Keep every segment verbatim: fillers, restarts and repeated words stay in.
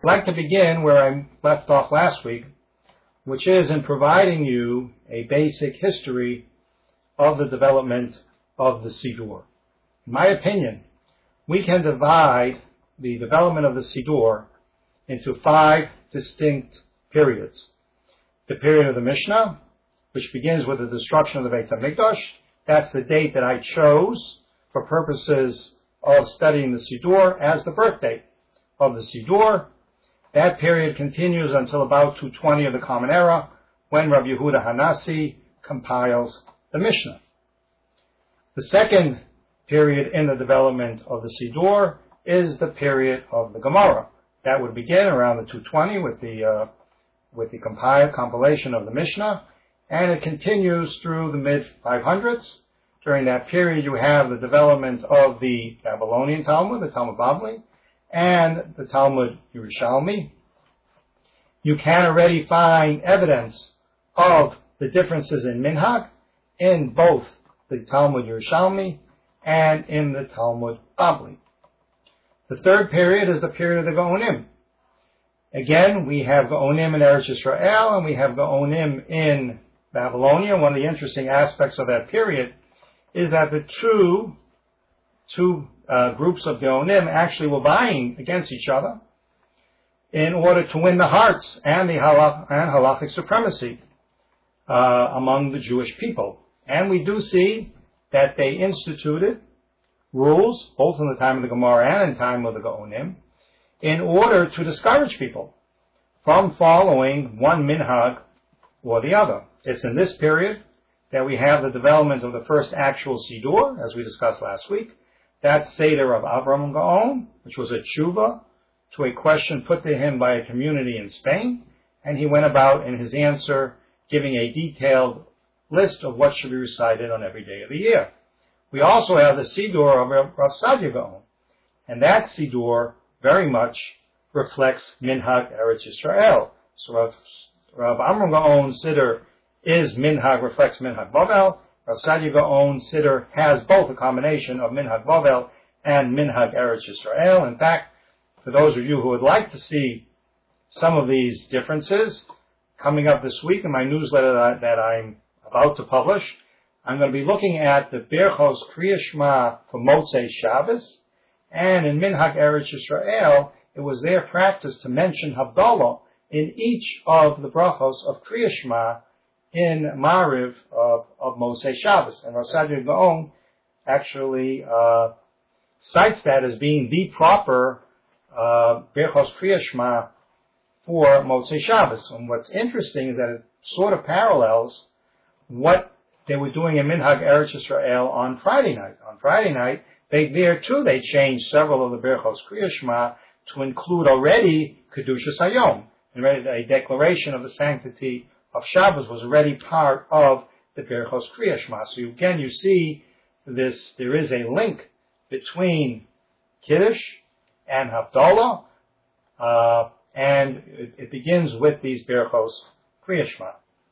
I'd like to begin where I left off last week, which is in providing you a basic history of the development of the Siddur. In my opinion, we can divide the development of the Siddur into five distinct periods. The period of the Mishnah, which begins with the destruction of the Beit HaMikdash. That's the date that I chose for purposes of studying the Siddur as the birth date of the Siddur. That period continues until about two twenty of the Common Era, when Rabbi Yehuda Hanassi compiles the Mishnah. The second period in the development of the Siddur is the period of the Gemara. That would begin around the two twenty with the uh, with the compile, compilation of the Mishnah, and it continues through the mid five hundreds. During that period, you have the development of the Babylonian Talmud, the Talmud Bavli, and the Talmud Yerushalmi. You can already find evidence of the differences in minhag in both the Talmud Yerushalmi and in the Talmud Bavli. The third period is the period of the Gaonim. Again, we have Gaonim in Eretz Yisrael and we have Gaonim in Babylonia. One of the interesting aspects of that period is that the two, two uh, groups of Gaonim actually were vying against each other in order to win the hearts and the halach, and halachic supremacy uh, among the Jewish people. And we do see that they instituted rules, both in the time of the Gemara and in the time of the Gaonim, in order to discourage people from following one minhag or the other. It's in this period that we have the development of the first actual Siddur, as we discussed last week. That Seder of Avram Gaon, which was a tshuva to a question put to him by a community in Spain, and he went about in his answer giving a detailed list of what should be recited on every day of the year. We also have the Siddur of Rav Sadia Gaon, and that Siddur very much reflects Minhag Eretz Yisrael. So Rav, Rav Amram Gaon's Siddur is Minhag, reflects Minhag Bavel. Rav Sadia Gaon's Siddur has both a combination of Minhag Bavel and Minhag Eretz Yisrael. In fact, for those of you who would like to see some of these differences, coming up this week in my newsletter that, that I'm about to publish, I'm going to be looking at the Berchos Kriya Shema for Motzei Shabbos, and in Minhag Eretz Yisrael, it was their practice to mention Havdalah in each of the brachos of Kriya Shema in Mariv of, of Motzei Shabbos. And Rav Sadia Gaon actually uh, cites that as being the proper uh, Berchos Kriya Shema for Motzei Shabbos. And what's interesting is that it sort of parallels what they were doing in Minhag Eretz Yisrael on Friday night. On Friday night, they there too, they changed several of the Berchos Kriya Shema to include already Kedushas Hayom. And a declaration of the sanctity of Shabbos was already part of the Berchos Kriya Shema. So you, again, you see this, there is a link between Kiddush and Havdalah, uh, and it, it begins with these Berchos Kriya Shema.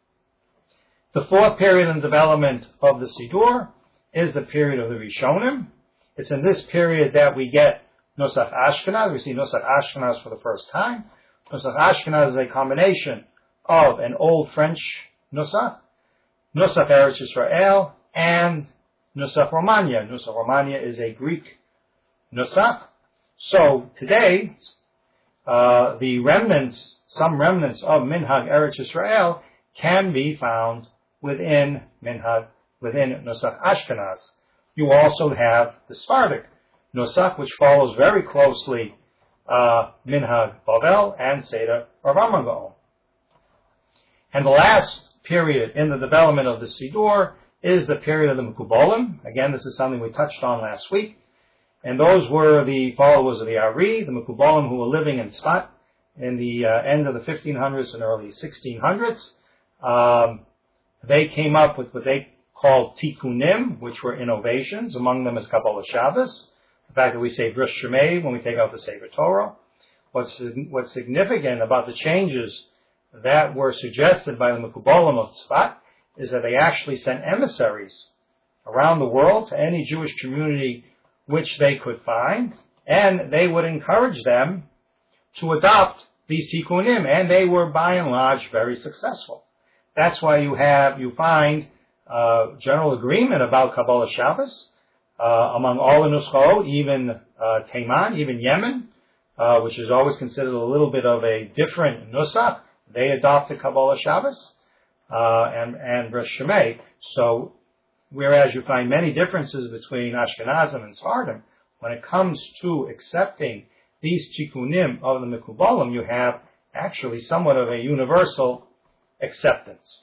The fourth period in development of the Siddur is the period of the Rishonim. It's in this period that we get Nusach Ashkenaz. We see Nusach Ashkenaz for the first time. Nusach Ashkenaz is a combination of an old French Nusach, Nusach Eretz Yisrael, and Nusach Romania. Nusach Romania is a Greek Nusach. So today, uh, the remnants, some remnants of Minhag Eretz Yisrael can be found within Minhag, within Nusach Ashkenaz. You also have the Sephardic Nusach, which follows very closely uh, Minhag Bavel and Seder Rav Amram Gaon. And the last period in the development of the Siddur is the period of the Mekubalim. Again, this is something we touched on last week. And those were the followers of the Ari, the Mekubalim who were living in Tzfat in the uh, end of the fifteen hundreds and early sixteen hundreds. Um, they came up with what they called tikkunim, which were innovations. Among them is Kabbalah Shabbos, the fact that we say Bris Shemay when we take out the Sefer Torah. What's, what's significant about the changes that were suggested by the Mekubalim of Tzfat is that they actually sent emissaries around the world to any Jewish community which they could find, and they would encourage them to adopt these tikkunim, and they were by and large very successful. That's why you have, you find uh, general agreement about Kabbalah Shabbos uh, among all the Nuschaot, even uh, Taiman, even Yemen, uh, which is always considered a little bit of a different Nusach. They adopted Kabbalah Shabbos uh, and, and Rosh Shemay. So, whereas you find many differences between Ashkenazim and Sephardim, when it comes to accepting these tikkunim of the Mekubalim, you have actually somewhat of a universal acceptance.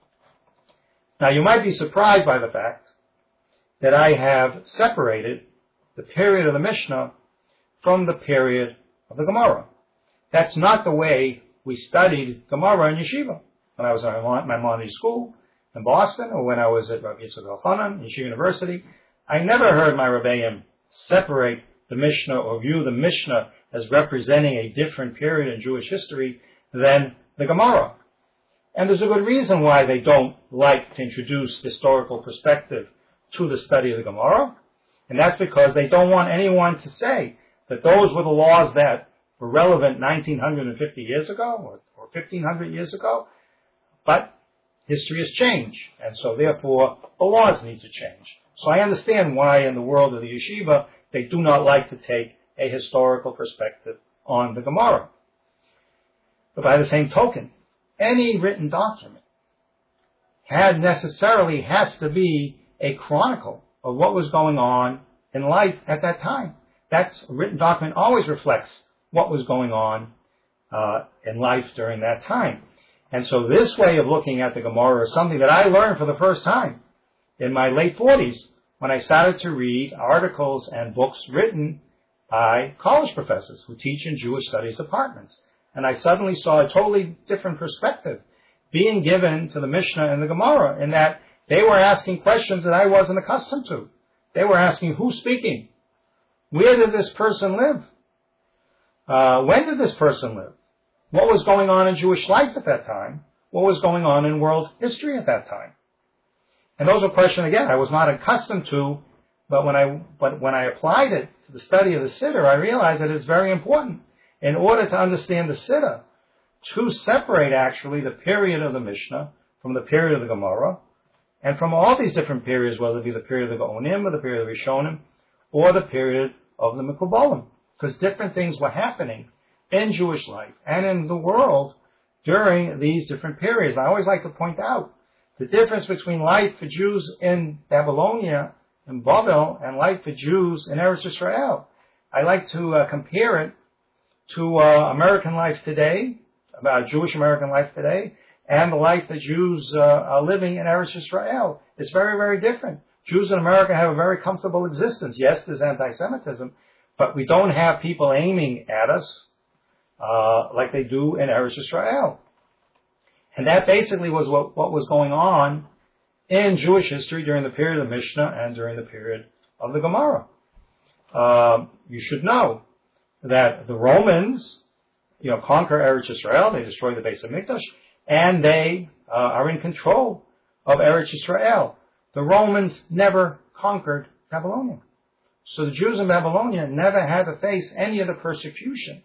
Now, you might be surprised by the fact that I have separated the period of the Mishnah from the period of the Gemara. That's not the way we studied Gemara in yeshiva. When I was at Maimonides school in Boston, or when I was at Rabbi Yitzchak Elchanan, Yeshiva University, I never heard my Rebbeim separate the Mishnah or view the Mishnah as representing a different period in Jewish history than the Gemara. And there's a good reason why they don't like to introduce historical perspective to the study of the Gemara, and that's because they don't want anyone to say that those were the laws that were relevant nineteen fifty years ago or, or fifteen hundred years ago, but history has changed, and so therefore the laws need to change. So I understand why in the world of the yeshiva they do not like to take a historical perspective on the Gemara. But by the same token, any written document had necessarily has to be a chronicle of what was going on in life at that time. That's a written document always reflects what was going on uh, in life during that time. And so this way of looking at the Gemara is something that I learned for the first time in my late forties when I started to read articles and books written by college professors who teach in Jewish studies departments. And I suddenly saw a totally different perspective being given to the Mishnah and the Gemara, in that they were asking questions that I wasn't accustomed to. They were asking, who's speaking? Where did this person live? Uh, when did this person live? What was going on in Jewish life at that time? What was going on in world history at that time? And those are questions, again, I was not accustomed to, but when I, but when I applied it to the study of the Siddur, I realized that it's very important in order to understand the Siddur, to separate actually the period of the Mishnah from the period of the Gemara, and from all these different periods, whether it be the period of the Gaonim, or the period of the Rishonim, or the period of the Mekubalim, because different things were happening in Jewish life and in the world during these different periods. I always like to point out the difference between life for Jews in Babylonia and Babel and life for Jews in Eretz Yisrael. I like to uh, compare it to uh, American life today, about Jewish American life today, and the life that Jews uh, are living in Eretz Yisrael. It's very, very different. Jews in America have a very comfortable existence. Yes, there's anti-Semitism, but we don't have people aiming at us uh, like they do in Eretz Yisrael. And that basically was what, what was going on in Jewish history during the period of the Mishnah and during the period of the Gemara. Uh, you should know that the Romans, you know, conquer Eretz Yisrael, they destroy the Beis Hamikdash, and they uh, are in control of Eretz Yisrael. The Romans never conquered Babylonia. So the Jews in Babylonia never had to face any of the persecution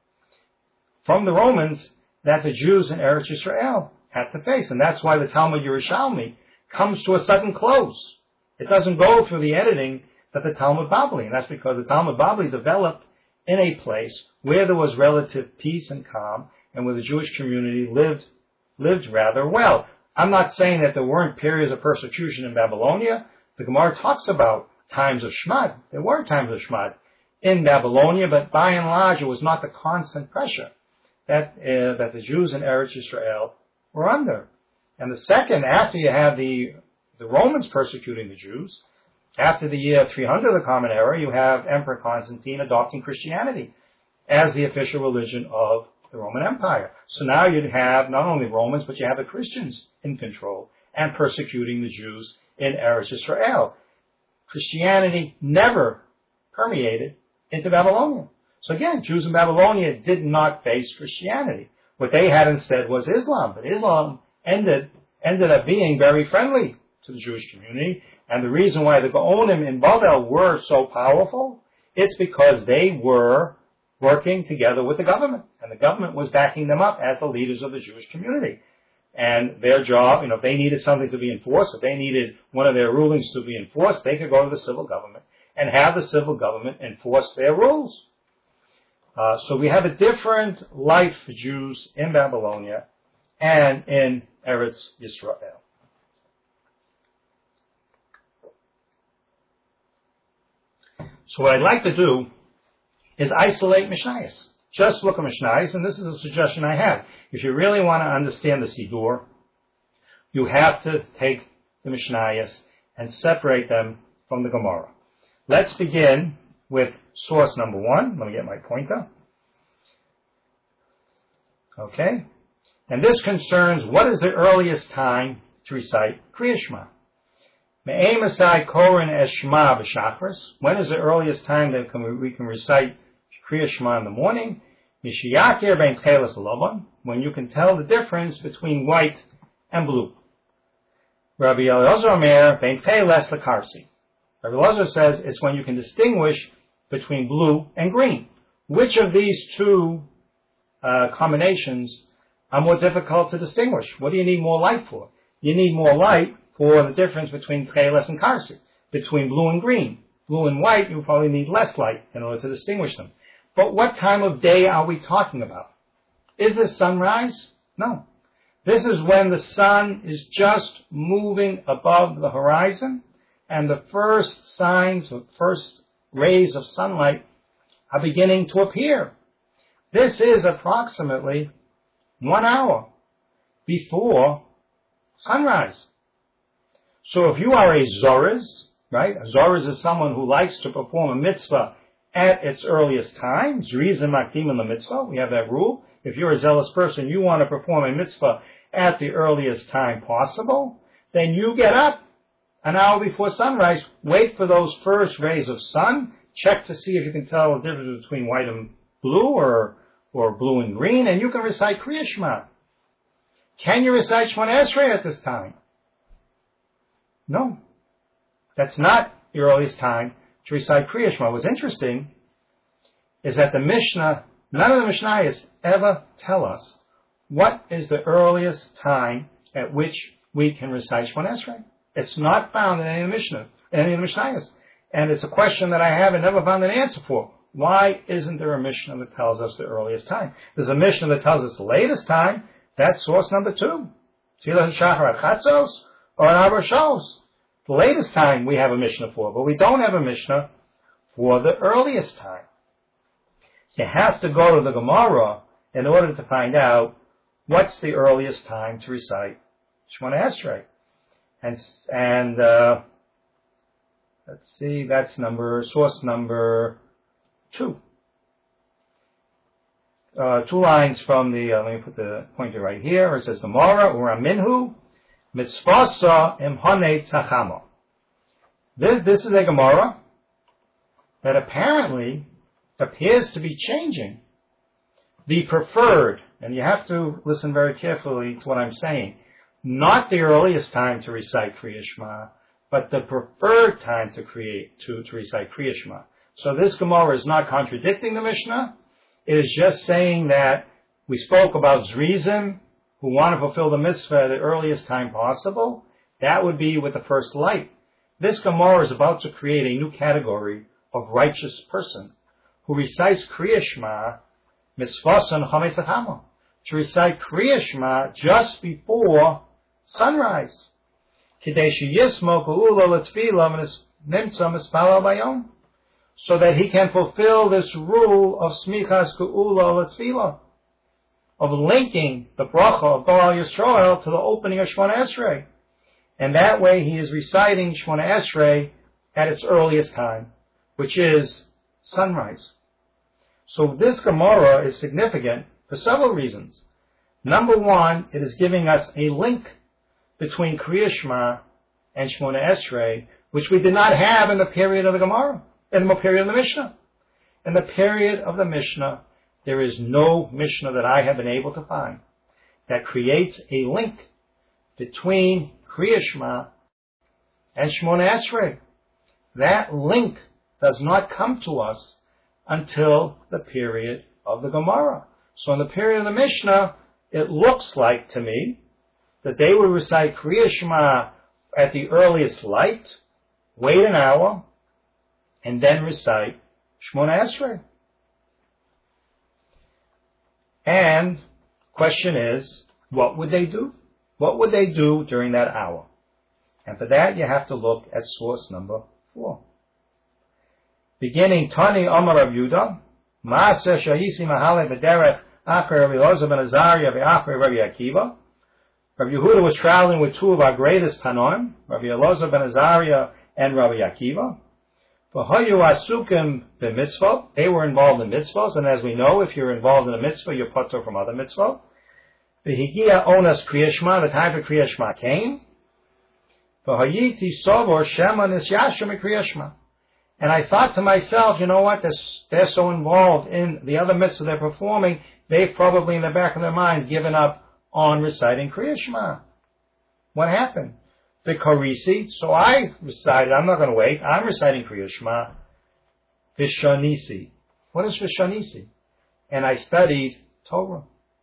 from the Romans that the Jews in Eretz Yisrael had to face. And that's why the Talmud Yerushalmi comes to a sudden close. It doesn't go through the editing that the Talmud Bavli. And that's because the Talmud Bavli developed in a place where there was relative peace and calm, and where the Jewish community lived lived rather well. I'm not saying that there weren't periods of persecution in Babylonia. The Gemara talks about times of Shmad. There were times of Shmad in Babylonia, but by and large it was not the constant pressure that uh, that the Jews in Eretz Yisrael were under. And the second, after you have the the Romans persecuting the Jews, after the year three hundred of the Common Era, you have Emperor Constantine adopting Christianity as the official religion of the Roman Empire. So now you'd have not only Romans, but you have the Christians in control and persecuting the Jews in Eretz Yisrael. Christianity never permeated into Babylonia. So again, Jews in Babylonia did not face Christianity. What they had instead was Islam. But Islam ended, ended up being very friendly to the Jewish community. And the reason why the Gaonim in Babel were so powerful, it's because they were working together with the government. And the government was backing them up as the leaders of the Jewish community. And their job, you know, if they needed something to be enforced, if they needed one of their rulings to be enforced, they could go to the civil government and have the civil government enforce their rules. Uh, so we have a different life for Jews in Babylonia and in Eretz Yisrael. So what I'd like to do is isolate Mishnayos. Just look at Mishnayos, and this is a suggestion I have. If you really want to understand the Siddur, you have to take the Mishnayos and separate them from the Gemara. Let's begin with source number one. Let me get my pointer. Okay. And this concerns what is the earliest time to recite Kriya Shema. Me'em asai korin es Shema b'shachris. When is the earliest time that we can recite Kriya Shema in the morning? Mishiyakir ben tchelas alobon. When you can tell the difference between white and blue. Rabbi Elazar Omer ben tchelas lekarsi. Rabbi Elazar says it's when you can distinguish between blue and green. Which of these two uh, combinations are more difficult to distinguish? What do you need more light for? You need more light for the difference between tchelas and karsi, between blue and green. Blue and white, you probably need less light in order to distinguish them. But what time of day are we talking about? Is this sunrise? No. This is when the sun is just moving above the horizon and the first signs or first rays of sunlight are beginning to appear. This is approximately one hour before sunrise. So if you are a Zorez, right? A Zorez is someone who likes to perform a mitzvah at its earliest time. Zrizim makdim in the mitzvah. We have that rule. If you're a zealous person, you want to perform a mitzvah at the earliest time possible, then you get up an hour before sunrise, wait for those first rays of sun, check to see if you can tell the difference between white and blue or, or blue and green, and you can recite Kriya Shema. Can you recite Shemona Esrei at this time? No. That's not the earliest time to recite Kriya Shema. What's interesting is that the Mishnah, none of the Mishnayos ever tell us what is the earliest time at which we can recite Shemona Esrei. It's not found in any of the Mishnah, in any of the Mishnayos. And it's a question that I haven't never found an answer for. Why isn't there a Mishnah that tells us the earliest time? There's a Mishnah that tells us the latest time. That's source number two. Tfilas Shachar Chatzos or Arba Shos. The latest time we have a Mishnah for, but we don't have a Mishnah for the earliest time. You have to go to the Gemara in order to find out what's the earliest time to recite Shemona Esrei. And, and uh, let's see, that's number, source number two. Uh, two lines from the, uh, let me put the pointer right here. It says, Gemara, Ura Minhu, Mitzvasa Imhone Tzachamo. This, this is a Gemara that apparently appears to be changing the preferred, and you have to listen very carefully to what I'm saying, not the earliest time to recite Kriya Shema, but the preferred time to create to, to recite Kriya Shema. So this Gemara is not contradicting the Mishnah. It is just saying that we spoke about Zrizim, who want to fulfill the mitzvah at the earliest time possible. That would be with the first light. This Gemara is about to create a new category of righteous person who recites Kriya Shema, mitzvasan chametzachamo, to recite Kriya Shema just before sunrise. Kidei sheyismo ka'ula l'tfila nimtza mispalel bayom, so that he can fulfill this rule of smichas ka'ula l'tfila, of linking the bracha of Baal Yisrael to the opening of Shemona Esrei. And that way he is reciting Shemona Esrei at its earliest time, which is sunrise. So this Gemara is significant for several reasons. Number one, it is giving us a link between Kriya Shema and Shemona Esrei, which we did not have in the period of the Gemara, in the period of the Mishnah. In the period of the Mishnah, there is no Mishnah that I have been able to find that creates a link between Kriya Shema and Shemona Esrei. That link does not come to us until the period of the Gemara. So in the period of the Mishnah, it looks like to me that they would recite Kriya Shema at the earliest light, wait an hour, and then recite Shmona Esrei. And question is, what would they do? What would they do during that hour? And for that, you have to look at source number four. Beginning, Tani Omar Rav Yehuda, Maaseh Shahisi Mahale B'derech Acher Rabbi Elazar ben Azariah V'Acher Rabbi Akiva. Rabbi Yehuda was traveling with two of our greatest Tanoim, Rabbi Elazar ben Azariah and Rabbi Akiva. V'hayu asukim b'mitzvot. They were involved in mitzvot, and as we know, if you're involved in a mitzvah, you're patur from other mitzvot. V'higia onas Kriya Shema, the time for Kriya Shema came. V'hayiti sovor shema nisyashem Kriya Shema. And I thought to myself, you know what, they're, they're so involved in the other mitzvah they're performing, they've probably in the back of their minds given up on reciting Kriya Shema. What happened? The Karisi. So I decided I'm not going to wait. I'm reciting Kriya Shema. Vishanisi. What is Vishanisi? And I studied Torah.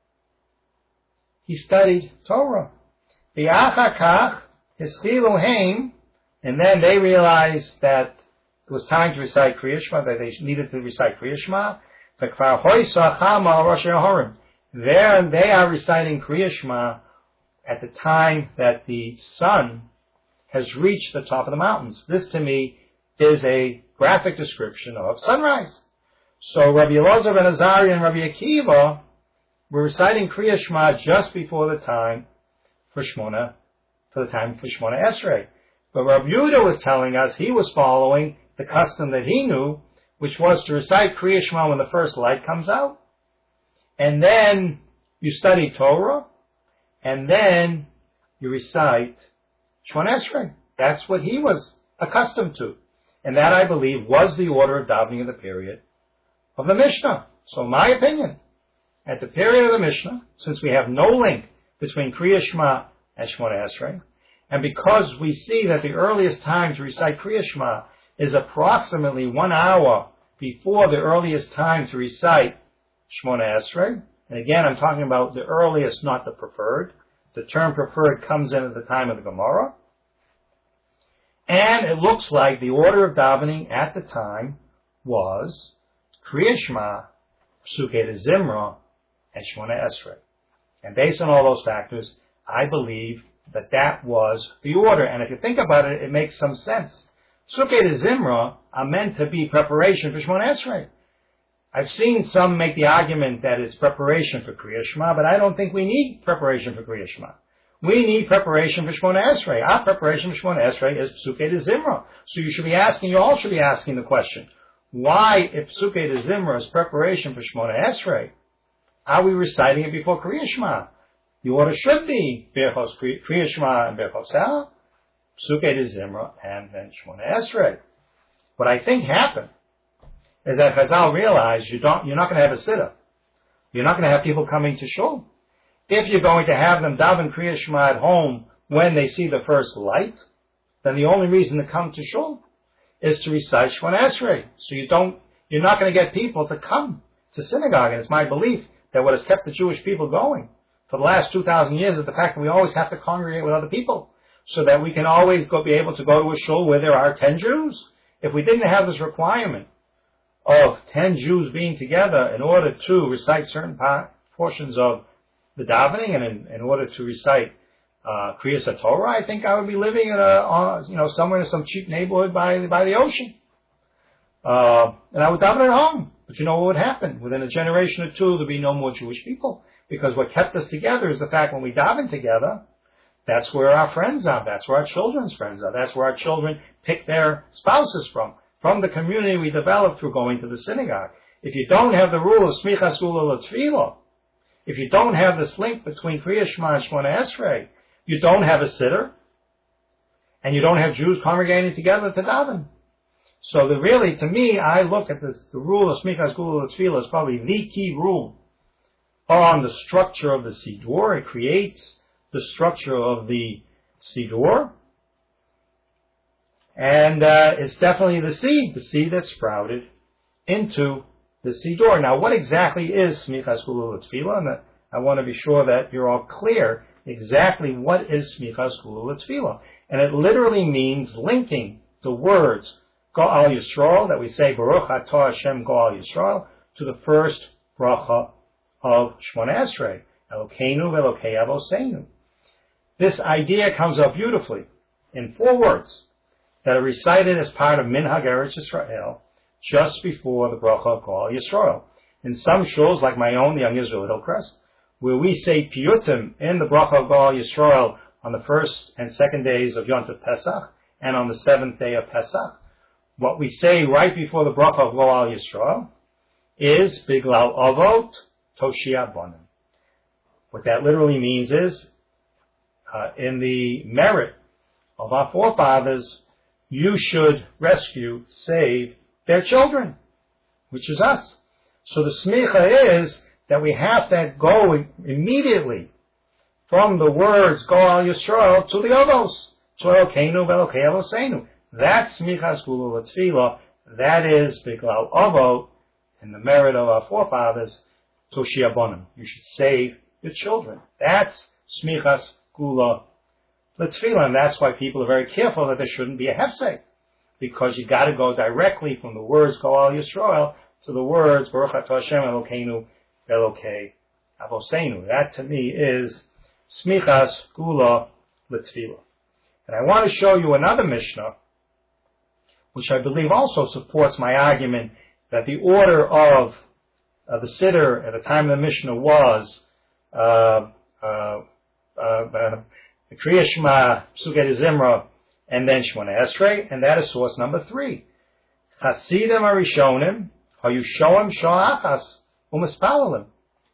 He studied Torah. V'achakach hischilu heim, and then they realized that it was time to recite Kriya Shema, that they needed to recite Kriya Shema. There and they are reciting Kriya Shema at the time that the sun has reached the top of the mountains. This to me is a graphic description of sunrise. So Rabbi Elazar ben Azariah and Rabbi Akiva were reciting Kriya Shema just before the time for Shmona, for the time for Shmona Esrei. But Rabbi Yehuda was telling us he was following the custom that he knew, which was to recite Kriya Shema when the first light comes out. And then you study Torah, and then you recite Shmona Esrei. That's what he was accustomed to. And that, I believe, was the order of davening of the period of the Mishnah. So my opinion, at the period of the Mishnah, since we have no link between Kriya Shema and Shmona Esrei, and because we see that the earliest time to recite Kriya Shema is approximately one hour before the earliest time to recite Shmona Esrei, and again, I'm talking about the earliest, not the preferred. The term preferred comes in at the time of the Gemara. And it looks like the order of davening at the time was Kriya Shema, Psukei de Zimra, and Shmona Esrei. And based on all those factors, I believe that that was the order. And if you think about it, it makes some sense. Psukei de Zimra are meant to be preparation for Shmona Esrei. I've seen some make the argument that it's preparation for Kriya Shema, but I don't think we need preparation for Kriya Shema. We need preparation for Shmona Esrei. Our preparation for Shmona Esrei is Psukei de Zimra. So you should be asking, you all should be asking the question, why, if Psukei de Zimra is preparation for Shmona Esrei, are we reciting it before Kriya Shema? The order should be Birchos Kriya Shema and Birchos El, Psukei de Zimra, and then Shmona Esrei. What I think happened is that Chazal realized you don't, you're not going to have a sitter. You're not going to have people coming to shul. If you're going to have them daven Kriya Shema at home when they see the first light, then the only reason to come to shul is to recite Shmona Esrei. So you don't, you're not going to get people to come to synagogue. And it's my belief that what has kept the Jewish people going for the last two thousand years is the fact that we always have to congregate with other people so that we can always go, be able to go to a shul where there are ten Jews. If we didn't have this requirement of ten Jews being together in order to recite certain part, portions of the davening and in, in order to recite uh, Kriyas Torah, I think I would be living in a, uh, you know, somewhere in some cheap neighborhood by by the ocean, uh, and I would daven at home. But you know what would happen? Within a generation or two, there'd be no more Jewish people, because what kept us together is the fact when we daven together, that's where our friends are. That's where our children's friends are. That's where our children pick their spouses from. From the community we developed through going to the synagogue. If you don't have the rule of Smichas Gula L'Tfila, if you don't have this link between Kriya Shema and Shmona Esrei, you don't have a sitter, and you don't have Jews congregating together to daven. So the, really, to me, I look at this, the rule of Smichas Gula L'Tfila as probably the key rule on the structure of the Siddur. It creates the structure of the Siddur. And uh, it's definitely the seed, the seed that sprouted into the Siddur. Now, what exactly is Smichas Gula L'Tefillah? And I want to be sure that you're all clear exactly what is Smichas Gula L'Tefillah. And it literally means linking the words Go'al Yisrael, that we say Baruch Atah Hashem Go'al Yisrael, to the first bracha of Shmona Esrei, Elokeinu Velokei Avoseinu. This idea comes out beautifully in four words that are recited as part of Minhag Eretz Yisrael just before the bracha of Go'al Yisrael. In some shuls, like my own, the Young Israel Hillcrest, where we say Piyutim in the bracha of Go'al Yisrael on the first and second days of Yom Tov Pesach and on the seventh day of Pesach, what we say right before the bracha of Go'al Yisrael is Biglal Avot Toshia Bonim. What that literally means is, uh, in the merit of our forefathers, you should rescue, save their children, which is us. So the smicha is that we have to go immediately from the words Go'al Yisrael to the Avos, to Elokeinu Velokei Avoseinu. That's Smichas Gula L'Tefillah. That is Biglal Avot, in the merit of our forefathers, Toshia Bonim. You should save your children. That's Smichas Gula L'Tefillah, and that's why people are very careful that there shouldn't be a hefsek, because you got to go directly from the words Go'al Yisrael to the words Baruch Atah Hashem Elokeinu Velokei Avoseinu. That to me is Smichas Gula L'Tefillah. And I want to show you another Mishnah, which I believe also supports my argument that the order of uh, the Siddur at the time of the Mishnah was uh, uh, uh, uh, Kriya Shema, Psukei Zimra, and then Shmona Esrei, and that is source number three. Chasidim Arishonim, Hayushoim Shoachas, Umispalalim.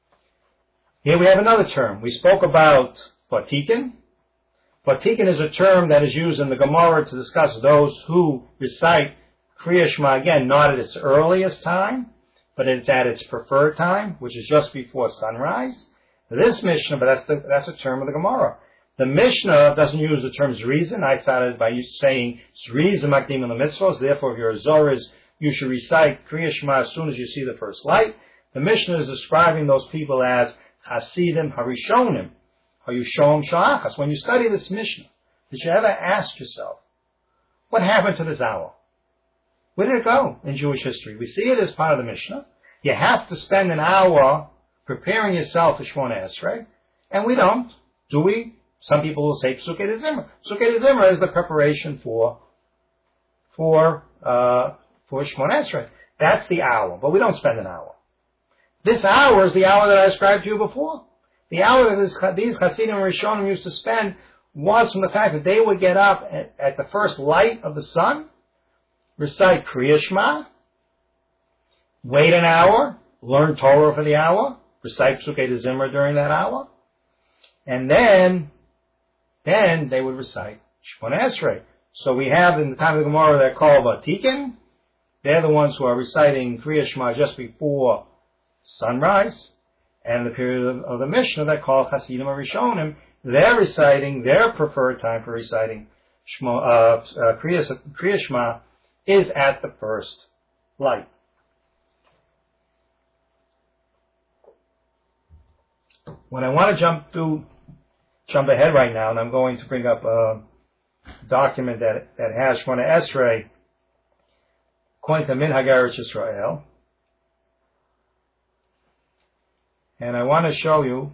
Here we have another term. We spoke about Vatikin. Vatikin is a term that is used in the Gemara to discuss those who recite Kriya Shema, again, not at its earliest time, but it's at its preferred time, which is just before sunrise. This Mishnah, but that's, the, that's a term of the Gemara. The Mishnah doesn't use the term Zrizin. I started by saying Zrizin Makdim in the mitzvahs. Therefore, if you're a Zoris, you should recite Kriya Shema as soon as you see the first light. The Mishnah is describing those people as Hasidim Harishonim, Hayushoim Sha'achas. When you study this Mishnah, did you ever ask yourself, what happened to this hour? Where did it go in Jewish history? We see it as part of the Mishnah. You have to spend an hour preparing yourself for Shmona Esrei, and we don't, do we? Some people will say Psukei Zimra. Psukei Zimra is the preparation for for uh, for Shmona Esrei. That's the hour, but we don't spend an hour. This hour is the hour that I described to you before. The hour that this, these Hasidim and Rishonim used to spend was from the fact that they would get up at, at the first light of the sun, recite Kriya Shema, wait an hour, learn Torah for the hour, recite Psukei Zimra during that hour, and then, then they would recite Shmona Esrei. So we have in the time of the Gemara they're called Vatikin. They're the ones who are reciting Kriya Shema just before sunrise. And the period of, of the Mishnah they're called Hasidim Arishonim. They're reciting, their preferred time for reciting Shmo, uh, uh, Kriya, Kriya Shema is at the first light. When I want to jump to jump ahead right now, and I'm going to bring up a document that that has Shmona Esrei according to Minhag Eretz Yisrael, and I want to show you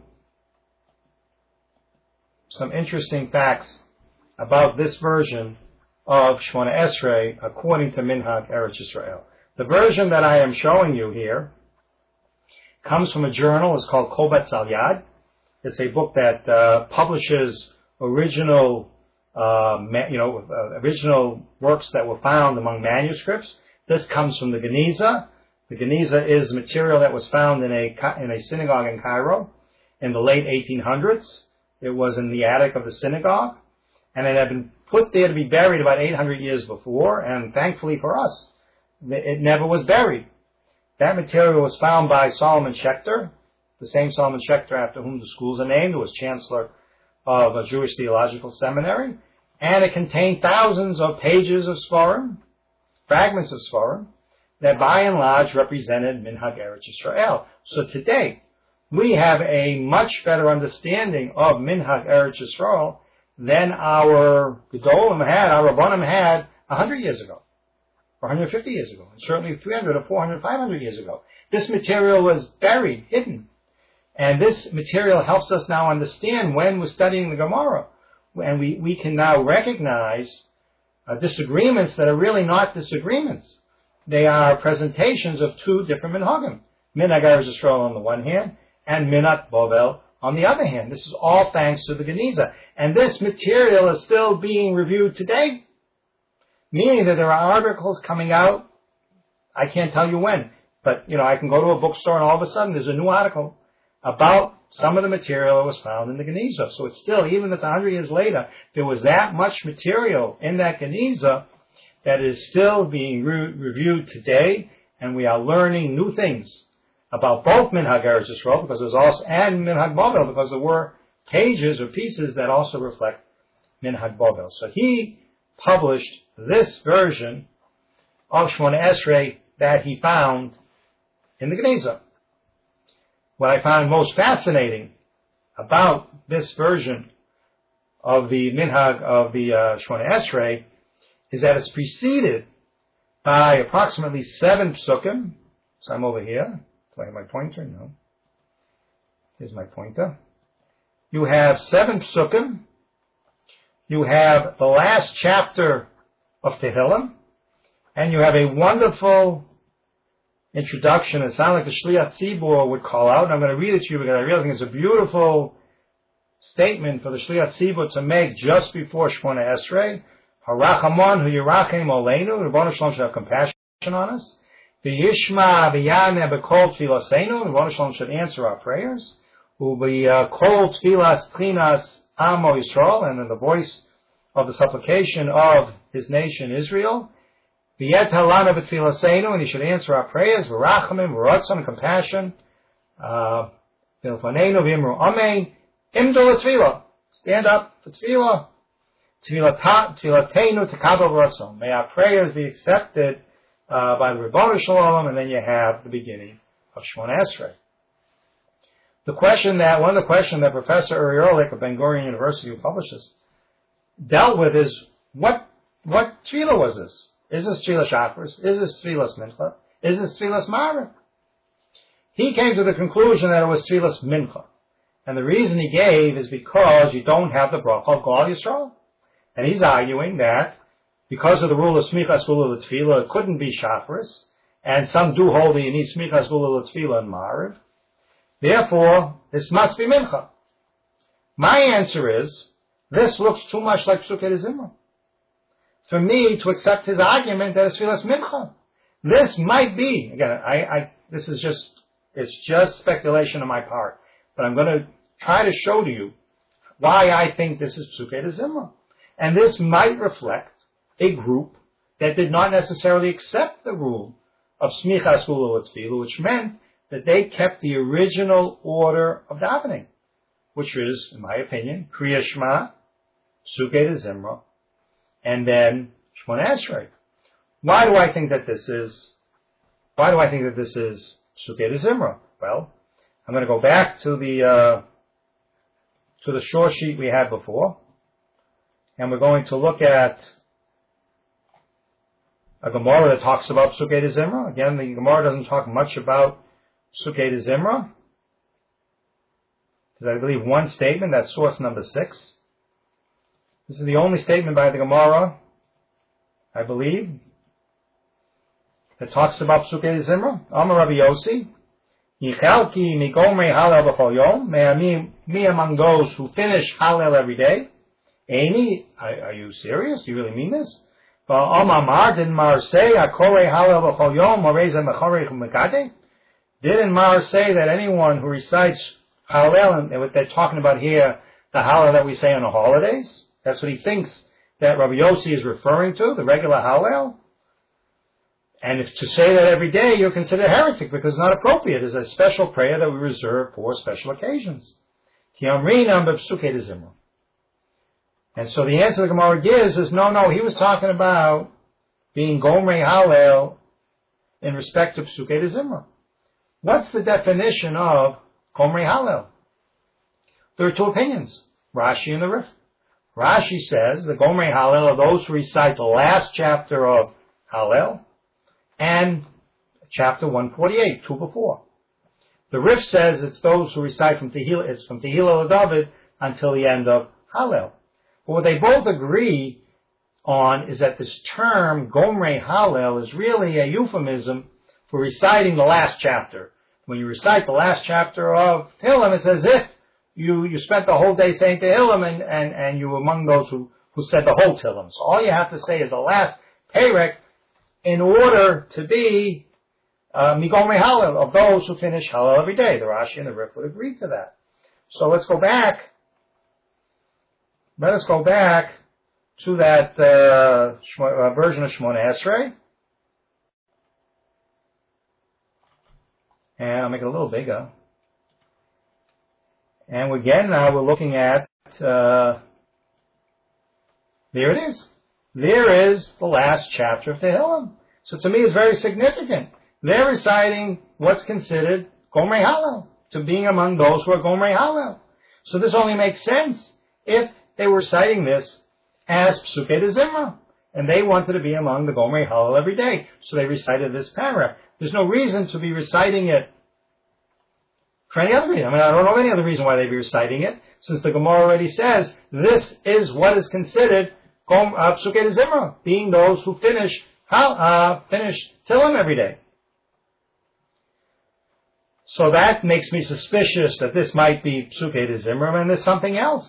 some interesting facts about this version of Shmona Esrei according to Minhag Eretz Yisrael. The version that I am showing you here comes from a journal. It's called Kol Bet Yad. It's a book that uh, publishes original, uh, ma- you know, uh, original works that were found among manuscripts. This comes from the Geniza. The Geniza is material that was found in a in a synagogue in Cairo in the late eighteen hundreds. It was in the attic of the synagogue, and it had been put there to be buried about eight hundred years before. And thankfully for us, it never was buried. That material was found by Solomon Schechter, the same Solomon Schechter after whom the schools are named, who was chancellor of a Jewish theological seminary, and it contained thousands of pages of Sforim, fragments of Sforim, that by and large represented Minhag Eretz Yisrael. So today, we have a much better understanding of Minhag Eretz Yisrael than our Gedolim had, our Rabbanim had one hundred years ago, or one hundred fifty years ago, and certainly three hundred or four hundred, five hundred years ago. This material was buried, hidden. And this material helps us now understand when we're studying the Gemara. And we, we can now recognize uh, disagreements that are really not disagreements. They are presentations of two different minhagim. Minhag Eretz Yisrael on the one hand, and Minhag Bovel on the other hand. This is all thanks to the Geniza. And this material is still being reviewed today, meaning that there are articles coming out, I can't tell you when, but you know, I can go to a bookstore and all of a sudden there's a new article about some of the material that was found in the Geniza. So it's still, even if it's one hundred years later, there was that much material in that Geniza that is still being re- reviewed today, and we are learning new things about both Minhag Eretz Yisrael, because there's also, and Minhag Bovel, because there were pages or pieces that also reflect Minhag Bovel. So he published this version of Shmona Esrei that he found in the Geniza. What I found most fascinating about this version of the Minhag of the uh, Shmona Esrei is that it's preceded by approximately seven psukim. So I'm over here. Do I have my pointer? No. Here's my pointer. You have seven psukim. You have the last chapter of Tehillim. And you have a wonderful introduction. It sounds like the Shliach Tzibur would call out. And I'm going to read it to you because I really think it's a beautiful statement for the Shliach Tzibur to make just before Shmona Esrei. Harachamon hu yirachem oleinu. The Rebbeinu Shalom should have compassion on us. V'yishma v'yaneh b'kol tfilaseinu. The Rebbeinu Shalom should answer our prayers. U'b'kol tfilas tchinas amo Yisrael. And in the voice of the supplication of his nation Israel. V'yet halana b'tfilaseinu. And he should answer our prayers. V'rachamim v'rotzon, compassion. V'ilfaneinu v'imru amen. Imdu l'tfilah. Stand up for tfilah. Tfilateinu tekabel v'ratzon. May our prayers be accepted uh, by the Rebbeinu Shalom, and then you have the beginning of Shmona Esrei. The question that, one of the questions that Professor Uri Ehrlich of Ben Gurion University, who publishes, dealt with is, what, what tefillah was this? Is this tefillah shachris? Is this tefillah mincha? Is this tefillah ma'ariv? He came to the conclusion that it was tefillah mincha. And the reason he gave is because you don't have the bracha of Gal Yisrael. And he's arguing that because of the rule of smichas gula l'tefillah, it couldn't be shachris, and some do hold that you need smichas gula l'tefillah and ma'ariv. Therefore, this must be mincha. My answer is, this looks too much like Psukei Zimra for me to accept his argument that it's tefillas mincha. This might be, again, I, I, this is just, it's just speculation on my part, but I'm going to try to show to you why I think this is Psukei Zimra. And this might reflect a group that did not necessarily accept the rule of smichas gula l'tefillah, which meant that they kept the original order of davening, which is, in my opinion, Kriya Shema, Psukei Zimra, and then Shmona Esrei. Why do I think that this is? Why do I think that this is Psukei Zimra? Well, I'm going to go back to the uh, to the short sheet we had before. And we're going to look at a Gemara that talks about Psukei Zimra. Again, the Gemara doesn't talk much about Psukei Zimra. There's, I believe, one statement, that's source number six. This is the only statement by the Gemara, I believe, that talks about Psukei Zimra. Amar Rabbi Yossi, Yichalki migomrei Hallel b'chol yom. May me among those who finish Hallel every day. Amy, are you serious? Do you really mean this? Didn't Mar say that anyone who recites Hallel, and what they're talking about here, the Hallel that we say on the holidays? That's what he thinks that Rabbi Yossi is referring to, the regular Hallel. And if to say that every day, you're considered heretic because it's not appropriate. It's a special prayer that we reserve for special occasions. And so the answer the Gemara gives is, no, no, he was talking about being Gomrei Hallel in respect to Psukei de Zimra. What's the definition of Gomrei Hallel? There are two opinions, Rashi and the Rif. Rashi says the Gomrei Hallel are those who recite the last chapter of Hallel and chapter one forty-eight, two before. The Rif says it's those who recite from Tehillah, it's from Tehillah LeDavid until the end of Hallel. But what they both agree on is that this term Gomrei Hallel is really a euphemism for reciting the last chapter. When you recite the last chapter of Tehillim, it's as if you, you spent the whole day saying Tehillim and, and, and you were among those who, who said the whole Tehillim. So all you have to say is the last Perek in order to be uh, Migomrei Hallel, of those who finish Hallel every day. The Rashi and the Rif would agree to that. So let's go back. Let us go back to that uh, Shmo, uh, version of Shmona Esrei. And I'll make it a little bigger. And again, now we're looking at, uh, there it is. There is the last chapter of Tehillim. So to me, it's very significant. They're reciting what's considered Gomrei Hallel, to being among those who are Gomrei Hallel. So this only makes sense if they were reciting this as Psukei de Zimra, and they wanted to be among the Gomrei Hallel every day. So they recited this paragraph. There's no reason to be reciting it for any other reason. I mean, I don't know any other reason why they'd be reciting it, since the Gemara already says this is what is considered Gom, uh, Psukei de Zimra, being those who finish uh, finish Tehillim every day. So that makes me suspicious that this might be Psukei de Zimra, and there's something else.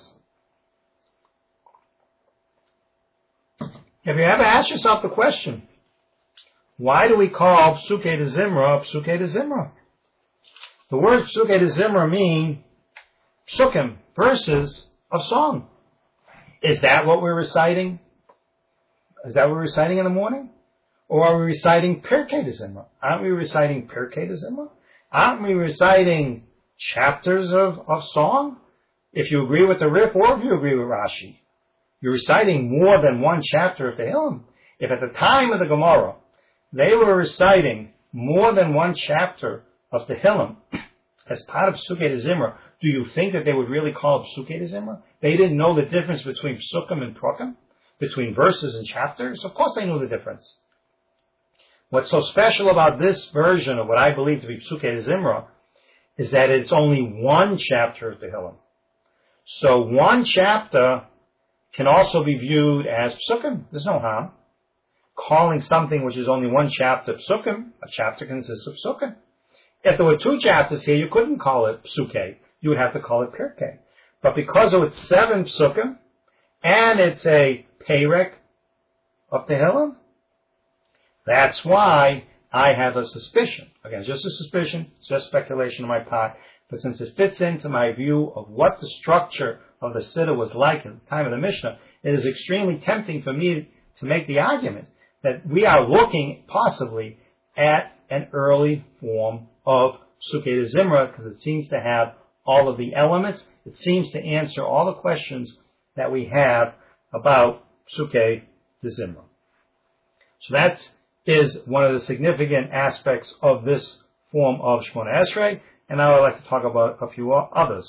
Have you ever asked yourself the question, why do we call Psukei de Zimra Psukei de Zimra? The words Psukei de Zimra mean psukim, verses of song. Is that what we're reciting? Is that what we're reciting in the morning? Or are we reciting Pirkei de Zimra? Aren't we reciting Pirkei de Zimra? Aren't we reciting chapters of, of song? If you agree with the Rif or if you agree with Rashi, you're reciting more than one chapter of Tehillim. If at the time of the Gemara, they were reciting more than one chapter of Tehillim as part of Psukei de Zimra, do you think that they would really call it Psukei de Zimra? They didn't know the difference between Psukim and Prokim, between verses and chapters? Of course they knew the difference. What's so special about this version of what I believe to be Psukei de Zimra is that it's only one chapter of Tehillim. So one chapter can also be viewed as Psukim. There's no harm. Calling something which is only one chapter Psukim, a chapter consists of Psukim. If there were two chapters here, you couldn't call it Psukei. You would have to call it Pirkei. But because of its seven Psukim, and it's a Perek of Tehillim, that's why I have a suspicion. Again, just a suspicion, it's just speculation on my part, but since it fits into my view of what the structure of the Siddur was like at the time of the Mishnah, it is extremely tempting for me to make the argument that we are looking possibly at an early form of Psukei de Zimra, because it seems to have all of the elements. It seems to answer all the questions that we have about Psukei de Zimra. So that is one of the significant aspects of this form of Shmona Esrei, and now I'd like to talk about a few others.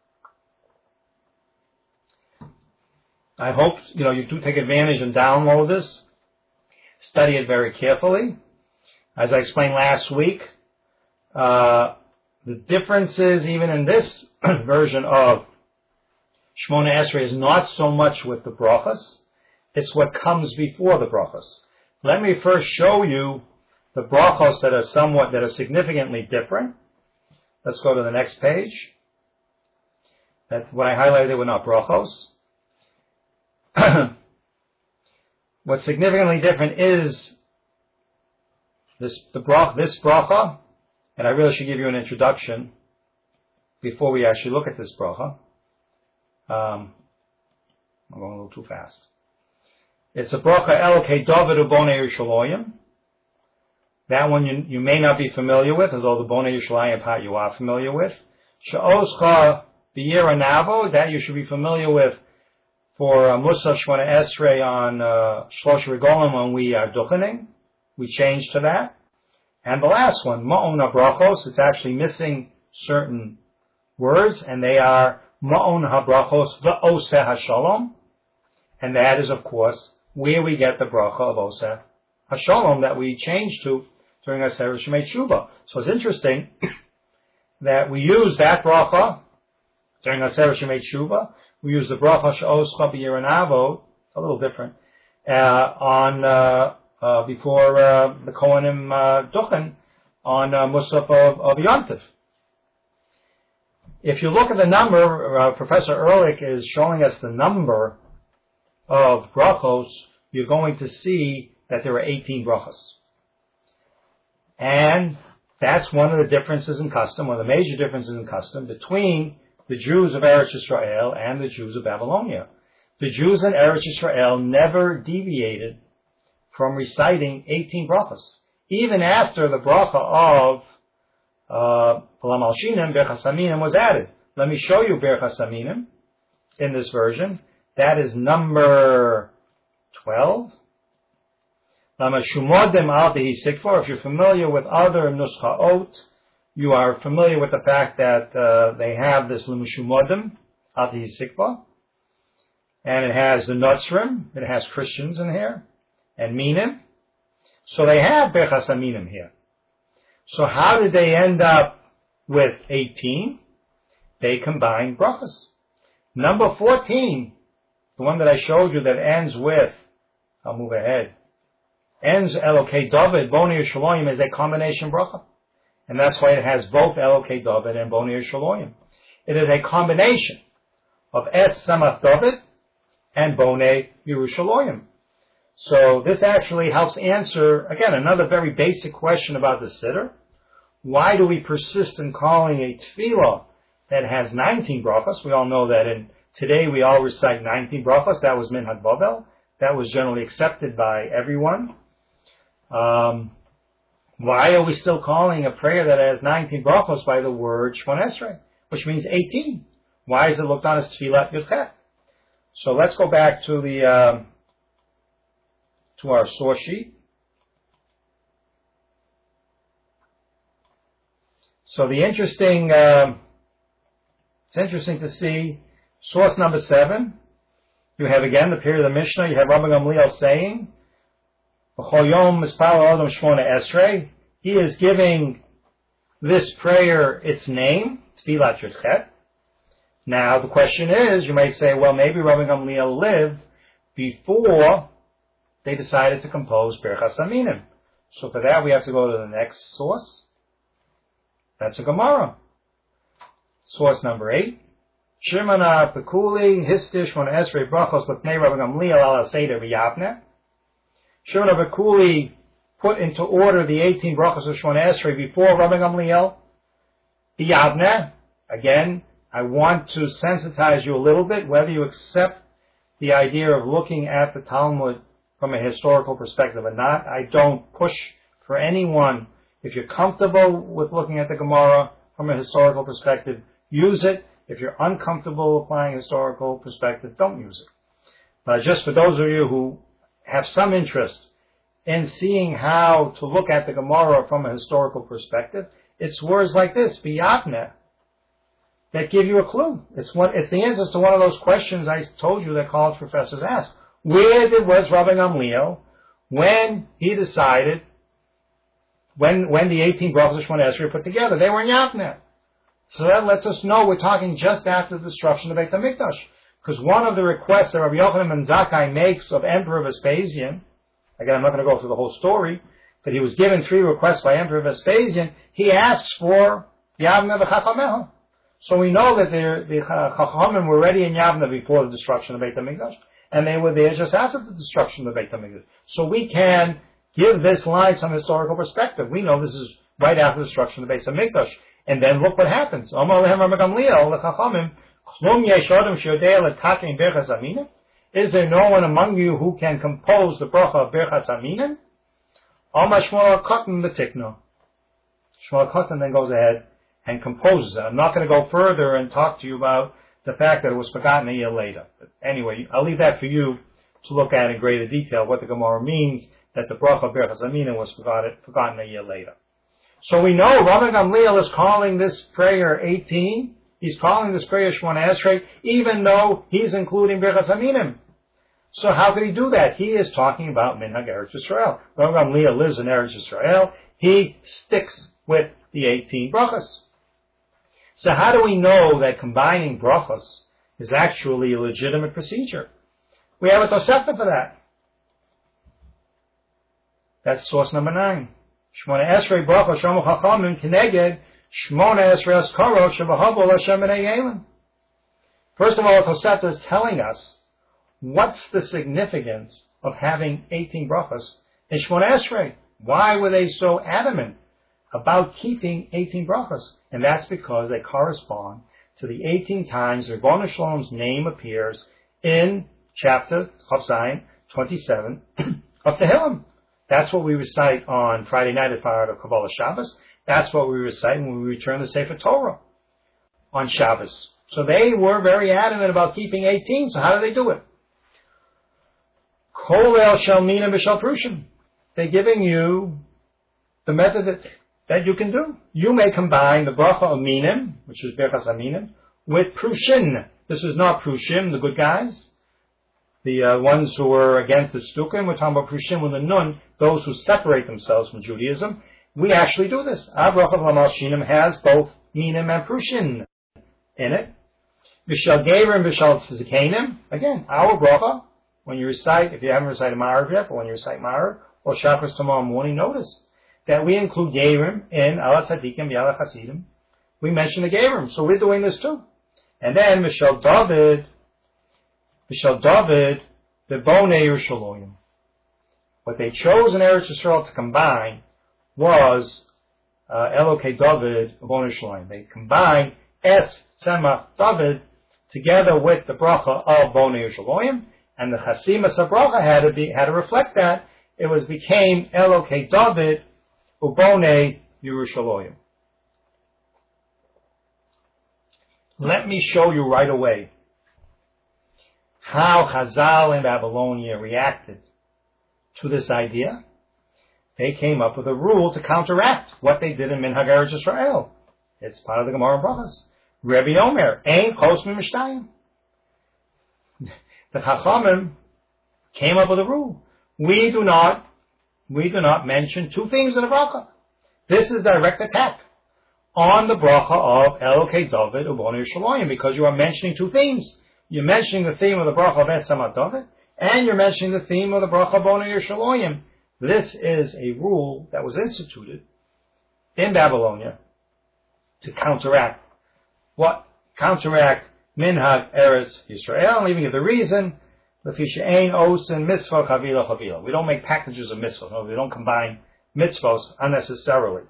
I hope you know you do take advantage and download this, study it very carefully. As I explained last week, uh, the differences even in this version of Shmona Esrei is not so much with the brachas, it's what comes before the brachas. Let me first show you the brachos that are somewhat, that are significantly different. Let's go to the next page. That what I highlighted were not brachos. What's significantly different is this the brach, this bracha, and I really should give you an introduction before we actually look at this bracha. Um, I'm going a little too fast. It's a bracha Elokei David uBonei Yerushalayim. That one you, you may not be familiar with, although the Bonei Yerushalayim part you are familiar with. She'oscha B'yira Navo, that you should be familiar with for uh, Musaf Shmona Esrei on uh, Shlosh Regolim when we are duchening. We changed to that. And the last one, Ma'on HaBrachos, it's actually missing certain words, and they are Ma'on HaBrachos V'Oseh HaShalom, and that is, of course, where we get the bracha of Oseh HaShalom that we changed to during Aseret Shemei Tshuva. So it's interesting that we use that bracha during Aseret Shemei Tshuva. We use the bracha She'oscha B'Yirin Avod, a little different, uh, on uh, uh, before uh, the Kohanim uh, Duchen on uh, Musaf of, of Yontif. If you look at the number, uh, Professor Ehrlich is showing us the number of brachos. You're going to see that there are eighteen brachos. And that's one of the differences in custom, one of the major differences in custom between the Jews of Eretz Yisrael and the Jews of Babylonia. The Jews in Eretz Yisrael never deviated from reciting eighteen brachos. Even after the bracha of Palam Alshinim, Birchas Haminim was added. Let me show you Birchas Haminim in this version. That is number twelve. If you're familiar with other Nuschaot, you are familiar with the fact that uh, they have this L'Mishumodim Al Tehi Sikva, and it has the Notzrim, it has Christians in here, and Minim. So they have Birchas Haminim here. So how did they end up with eighteen? They combined brachas. Number fourteen, the one that I showed you that ends with, I'll move ahead, ends Elokei David, Boni Yerushalayim, is a combination bracha. And that's why it has both Elokei David and Boni Yerushalayim. It is a combination of Es Samach David and Boni Yerushalayim. So this actually helps answer, again, another very basic question about the Siddur. Why do we persist in calling a tefillah that has nineteen brachas? We all know that in today we all recite nineteen brachas. That was Minhag Bavel. That was generally accepted by everyone. Um, why are we still calling a prayer that has nineteen brachos by the word Shmon Esrei, which means eighteen? Why is it looked on as Tfilat Yudchet? So let's go back to the um, to our source sheet. So the interesting, uh, it's interesting to see source number seven. You have again the period of the Mishnah. You have Rabbi Gamliel saying, he is giving this prayer its name, Tfilat Yudchet. Now the question is, you may say, well, maybe Rabbi Gamliel lived before they decided to compose Birchas Haminim. So for that we have to go to the next source. That's a Gemara. Source number eight. Shimona Pekuli Histish Mon Esrei Brachos L'Pnei Rabbi Gamliel Al Seder V'Yavne. Shimona Pekuli put into order the eighteen brachos of Shmona Esrei before Rabbi Gamliel. V'Yavne. Again, I want to sensitize you a little bit, whether you accept the idea of looking at the Talmud from a historical perspective or not. I don't push for anyone. If you're comfortable with looking at the Gemara from a historical perspective, use it. If you're uncomfortable applying a historical perspective, don't use it. But just for those of you who have some interest in seeing how to look at the Gemara from a historical perspective, it's words like this, B'Yavne, that give you a clue. It's one, it's the answers to one of those questions I told you that college professors ask. Where did, was Rabbi Gamliel when he decided, when when the eighteen brachos of Shmona Esrei were put together? They were in Yavne. So that lets us know we're talking just after the destruction of Beit HaMikdash. Because one of the requests that Rabbi Yochanan ben Zakkai makes of Emperor Vespasian, again, I'm not going to go through the whole story, but he was given three requests by Emperor Vespasian. He asks for Yavne v'Chachameha. So we know that the, the Chachamim were already in Yavne before the destruction of Beit HaMikdash, and they were there just after the destruction of Beit HaMikdash. So we can give this line some historical perspective. We know this is right after the destruction of Beit HaMikdash. And then look what happens. Is there no one among you who can compose the bracha of Birchas Haminim? Shmuel Katan L'Tikno. Shmuel Katan then goes ahead and composes it. I'm not going to go further and talk to you about the fact that it was forgotten a year later. But anyway, I'll leave that for you to look at in greater detail, what the Gemara means that the bracha of Birchas Haminim was forgotten, forgotten a year later. So we know Rabbi Gamliel is calling this prayer eighteen. He's calling this prayer Shemona Esrei, even though he's including Birchas Haminim. So how could he do that? He is talking about Minhag Eretz Yisrael. Rabbi Gamliel lives in Eretz Yisrael. He sticks with the eighteen brachas. So how do we know that combining brachas is actually a legitimate procedure? We have a Tosefta for that. That's source number nine. Shmona Esrei bracha shomu chachamim kineged Shmona Esrei askaro shebahabol Hashem b'nei Yelim. First of all, Tosefta is telling us what's the significance of having eighteen brachas in Shmona Esrei. Why were they so adamant about keeping eighteen brachas? And that's because they correspond to the eighteen times Ribono Shel Olam's name appears in chapter Chav Zayin twenty-seven of Tehillim. That's what we recite on Friday night at Parad of Kabbalah Shabbos. That's what we recite when we return the Sefer Torah on Shabbos. So they were very adamant about keeping eighteen. So how do they do it? Kol el shel mina b'shel prushim. They're giving you the method that, that you can do. You may combine the bracha of minim, which is Birchas Haminim, with prushin. This is not prushim, the good guys. The uh, ones who were against the Stukim. We're talking about prushim with the nun, those who separate themselves from Judaism. We actually do this. Our bracha of Lamal Shinim has both minim and prushin in it. V'shel gever and v'shel tzikanim. Again, our bracha, when you recite, if you haven't recited Ma'ariv yet, but when you recite Ma'ariv, or Shabbos tomorrow morning, notice that we include Gerim in Ala Tzadikim V'Ala Chasidim. We mention the Gerim, so we're doing this too. And then Mishal David, Mishal David, the Bonei Yerushalayim. What they chose in Eretz Yisrael to combine was uh, Elokei David, Bonei Yerushalayim. They combined Es Tzemach David together with the bracha of Bonei Yerushalayim, and the Chasimas of bracha had to be had to reflect that. It was became Elokei David Ubonei Yerushalayim. Let me show you right away how Chazal in Babylonia reacted to this idea. They came up with a rule to counteract what they did in Minhag Eretz Yisrael. It's part of the Gemara Brachas. Rebbe Omer, Ein Chos Mimishtayim. The Chachamim came up with a rule. We do not, we do not mention two things in the bracha. This is direct attack on the bracha of Elokei David Ubonei Yerushalayim, because you are mentioning two themes. You're mentioning the theme of the bracha of Es Tzemach David, and you're mentioning the theme of the bracha of Ubonei Yerushalayim. This is a rule that was instituted in Babylonia to counteract what? Counteract Minhag Eretz Yisrael, and leaving it the reason, L'fisha osin mitzvah chavila chavila. We don't make packages of mitzvahs. No, we don't combine mitzvahs unnecessarily.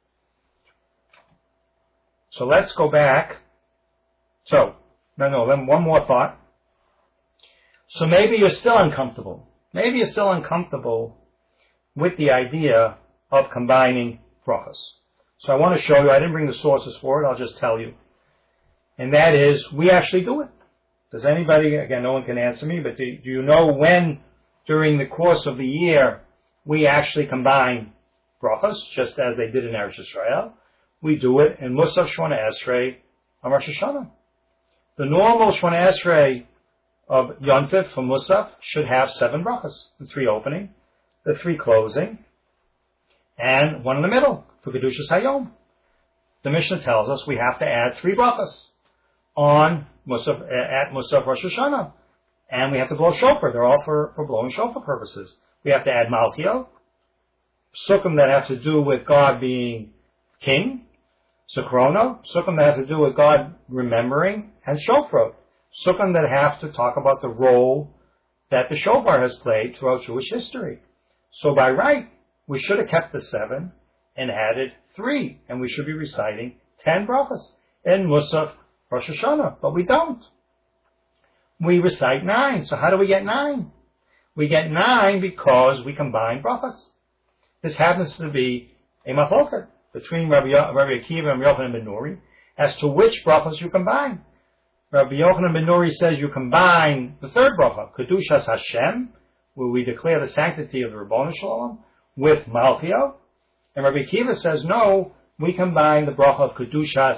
So let's go back. So, no, no, then one more thought. So maybe you're still uncomfortable. Maybe you're still uncomfortable with the idea of combining brachas. So I want to show you, I didn't bring the sources for it, I'll just tell you. And that is, we actually do it. Does anybody, again, no one can answer me, but do, do you know when, during the course of the year, we actually combine brachas, just as they did in Eretz Yisrael? We do it in Musaf Shmona Esrei on Rosh Hashanah. The normal Shmona Esrei of Yontif from Musaf should have seven brachas, the three opening, the three closing, and one in the middle for Kedushas Hayom. The Mishnah tells us we have to add three brachas on Musaf, at Musaf Rosh Hashanah, and we have to blow shofar. They're all for, for blowing shofar purposes. We have to add Malkio, Sukkim that have to do with God being king, Sukrono, Sukkim that have to do with God remembering, and Shofar, Sukkim that have to talk about the role that the shofar has played throughout Jewish history. So by right, we should have kept the seven and added three, and we should be reciting ten brachas in Musaf Rosh Hashanah, but we don't. We recite nine. So how do we get nine? We get nine because we combine brachas. This happens to be a machloket between Rabbi, Rabbi Akiva and Rabbi Yochanan ben Nuri as to which brachas you combine. Rabbi Yochanan ben Nuri says you combine the third bracha, Kedushas Hashem, where we declare the sanctity of the Ribono Shel Olam, with Malchio, And Rabbi Akiva says, no, we combine the bracha of Kedushas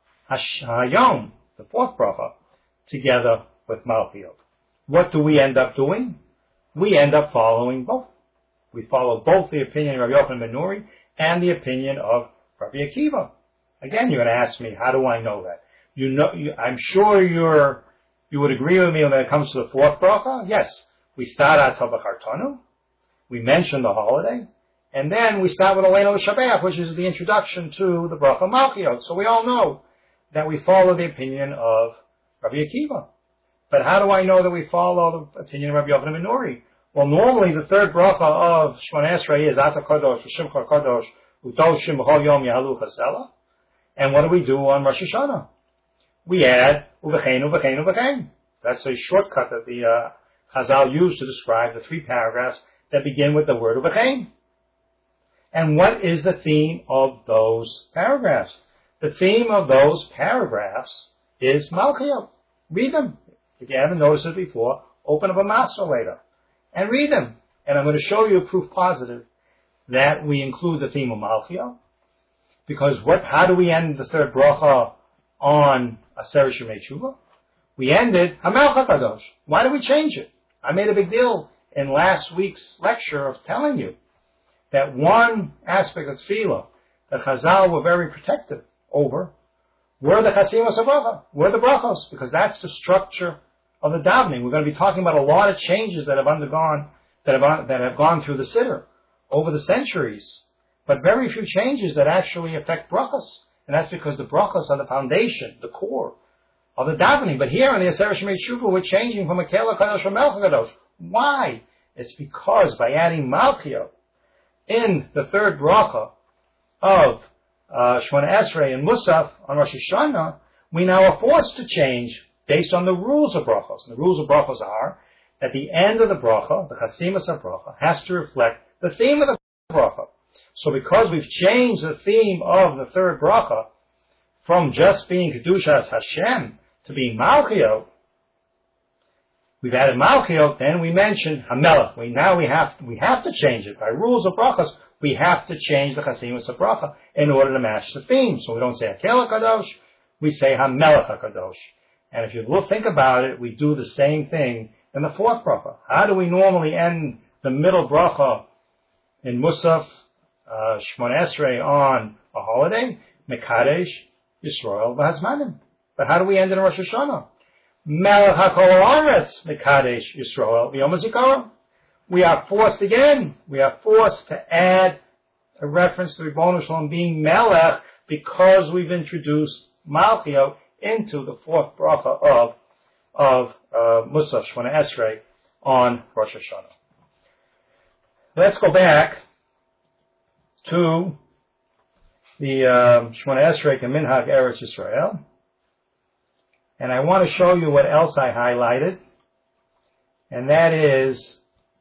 Hayom, the fourth bracha, together with Malchiyot. What do we end up doing? We end up following both. We follow both the opinion of Rabbi Yochanan ben Nuri and the opinion of Rabbi Akiva. Again, you're going to ask me, how do I know that? You know, you, I'm sure you're, you would agree with me when it comes to the fourth bracha. Yes, we start at Tabachartanu, we mention the holiday, and then we start with Aleinu L'Shabeach, which is the introduction to the bracha Malchiyot. So we all know that we follow the opinion of Rabbi Akiva. But how do I know that we follow the opinion of Rabbi Yochanan ben Nuri? Well, normally the third bracha of Shemona Esrei is Ata Kadosh, Shimcha Kadosh, Uto Shim B'chol Yom Yahalu Chasela. And what do we do on Rosh Hashanah? We add Uvechein, Uvechein, Uvechein. That's a shortcut that the uh, Chazal used to describe the three paragraphs that begin with the word Uvechein. And what is the theme of those paragraphs? The theme of those paragraphs is Malchiyot. Read them. If you haven't noticed it before, open up a master later and read them. And I'm going to show you proof positive that we include the theme of Malchiyot. Because what? How do we end the third bracha on Aseret Shemei Tshuva? We ended Hamelech HaKadosh. Why do we change it? I made a big deal in last week's lecture of telling you that one aspect of Tefillah that Chazal were very protective over were the Chasimas HaBracha, were the brachos, because that's the structure of the davening. We're going to be talking about a lot of changes that have undergone, that have, that have gone through the Siddur over the centuries, but very few changes that actually affect brachos. And that's because the brachos are the foundation, the core of the davening. But here in the Aseret Shemei Tshuva, we're changing from a Kela Kadosh to Melech Kadosh. Why? It's because by adding Malchiyot in the third bracha of uh, Shemona Esrei and Musaf on Rosh Hashanah, we now are forced to change based on the rules of brachos. And the rules of brachos are that the end of the bracha, the Chasimas of bracha, has to reflect the theme of the bracha. So because we've changed the theme of the third bracha from just being Kedushas Hashem to being Malchiyot, we've added Malchiyot, then we mentioned Hamelech. We, now we have, we have to change it. By rules of brachas, we have to change the Chasimas of bracha in order to match the theme. So we don't say Hakel HaKadosh, we say Hamelech HaKadosh. And if you look, think about it, we do the same thing in the fourth bracha. How do we normally end the middle bracha in Musaf, uh, Shemona Esrei on a holiday? Mekadesh Yisrael v'Hazmanim. But how do we end in Rosh Hashanah? Melech HaKol Haaretz Mekadesh Yisrael v'Yom HaZikaron. We are forced again, we are forced to add a reference to Ribono Shalom being Melech because we've introduced Malchiyot into the fourth bracha of of uh, Musaf Shemona Esrei on Rosh Hashanah. Let's go back to the uh, Shemona Esrei Minhag Eretz Yisrael, and I want to show you what else I highlighted, and that is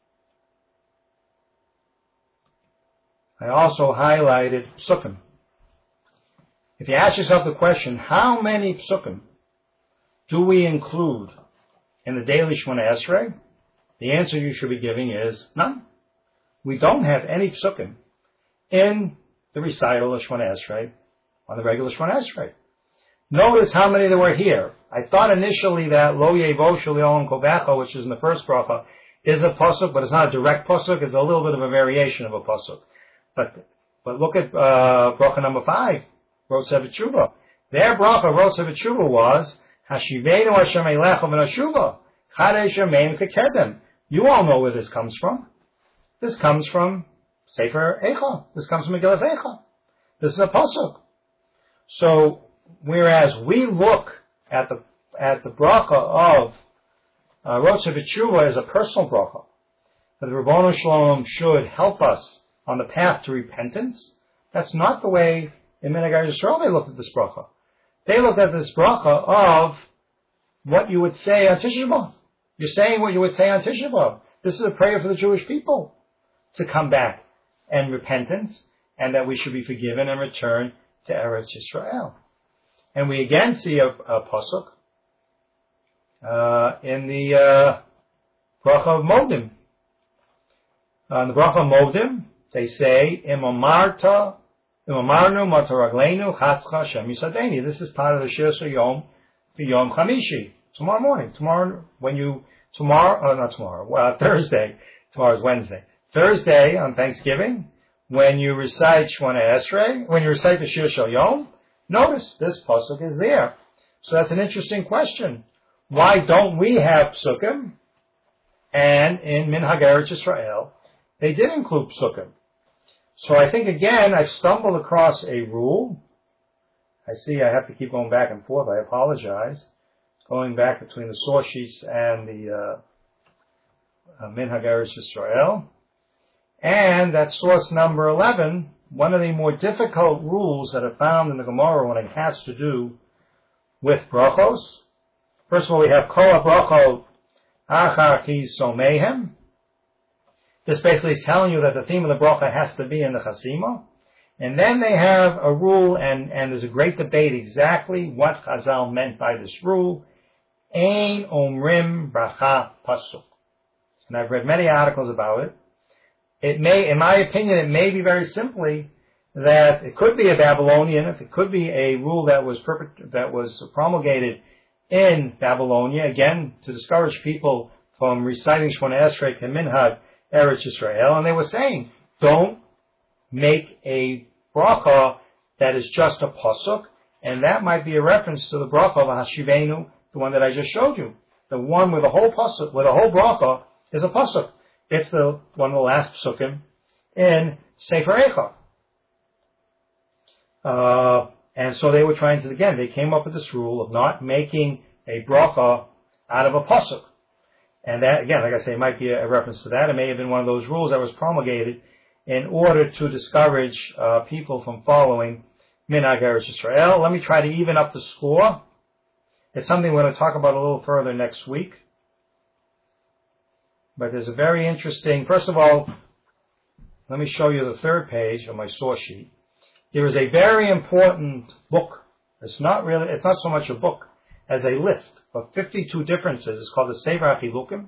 I also highlighted Psukim. If you ask yourself the question, how many Psukim do we include in the daily Shemona Esrei? The answer you should be giving is none. We don't have any Psukim in the recital of Shemona Esrei on the regular Shemona Esrei. Notice how many there were here. I thought initially that Lo Yevo Shel Yoam Kovecha, which is in the first bracha, is a pasuk, but it's not a direct pasuk. It's a little bit of a variation of a pasuk. But but look at uh, bracha number five, Rotzev Tshuva. Their bracha, Rotzev Tshuva, was Hashivenu Hashem Eilecha v'Nashuva Chadesh Yamein Kekedem. You all know where this comes from. This comes from Sefer Eicha. This comes from Megillas Eicha. This is a pasuk. So whereas we look at the at the bracha of uh, Rotzev Tshuva as a personal bracha, that the Ribono Shalom should help us on the path to repentance, that's not the way in Minhag Yisrael they looked at this bracha. They looked at this bracha of what you would say on Tisha B'Av. You're saying what you would say on Tisha B'Av. This is a prayer for the Jewish people to come back and repentance, and that we should be forgiven and return to Eretz Yisrael. And we again see a, a pasuk uh, in the uh, bracha of Modim. Uh, in the bracha of Modim, they say, Imamarta, Imamarnu Mataraglenu Chatzcha Shem Yisadeni. This is part of the Shir Yom, the Yom Chamishi. Tomorrow morning. Tomorrow, when you, tomorrow, oh, not tomorrow, well, Thursday. Tomorrow is Wednesday. Thursday on Thanksgiving, when you recite Shmona Esrei, when you recite the Shir Shel Yom, notice this pasuk is there. So that's an interesting question. Why don't we have psukim? And in Minhag Eretz Yisrael, they did include psukim. So I think, again, I've stumbled across a rule. I see I have to keep going back and forth. I apologize. Going back between the source sheets and the uh, uh, Minhag Eretz Yisrael. And that source number eleven, one of the more difficult rules that are found in the Gemara when it has to do with brachos. First of all, we have kol brachot achar ki somehem. This basically is telling you that the theme of the bracha has to be in the chasima. And then they have a rule, and, and there's a great debate exactly what Chazal meant by this rule. Ein omrim bracha pasuk. And I've read many articles about it. It may, in my opinion, it may be very simply that it could be a Babylonian, it could be a rule that was perpet- that was promulgated in Babylonia, again, to discourage people from reciting Shmona Esrei Minhag Eretz Yisrael, and they were saying, don't make a bracha that is just a pasuk, and that might be a reference to the bracha of Hashivenu, the one that I just showed you, the one with the whole pasuk, with the whole bracha is a pasuk. It's the one of the last psukim in Sefer Eicha. Uh, and so they were trying to, again, they came up with this rule of not making a bracha out of a pasuk. And that, again, like I say, might be a reference to that. It may have been one of those rules that was promulgated in order to discourage uh, people from following Minhag Eretz Yisrael. Let me try to even up the score. It's something we're going to talk about a little further next week. But there's a very interesting, first of all, let me show you the third page of my source sheet. There is a very important book. It's not really, it's not so much a book as a list of fifty-two differences. It's called the Sefer HaChilukim.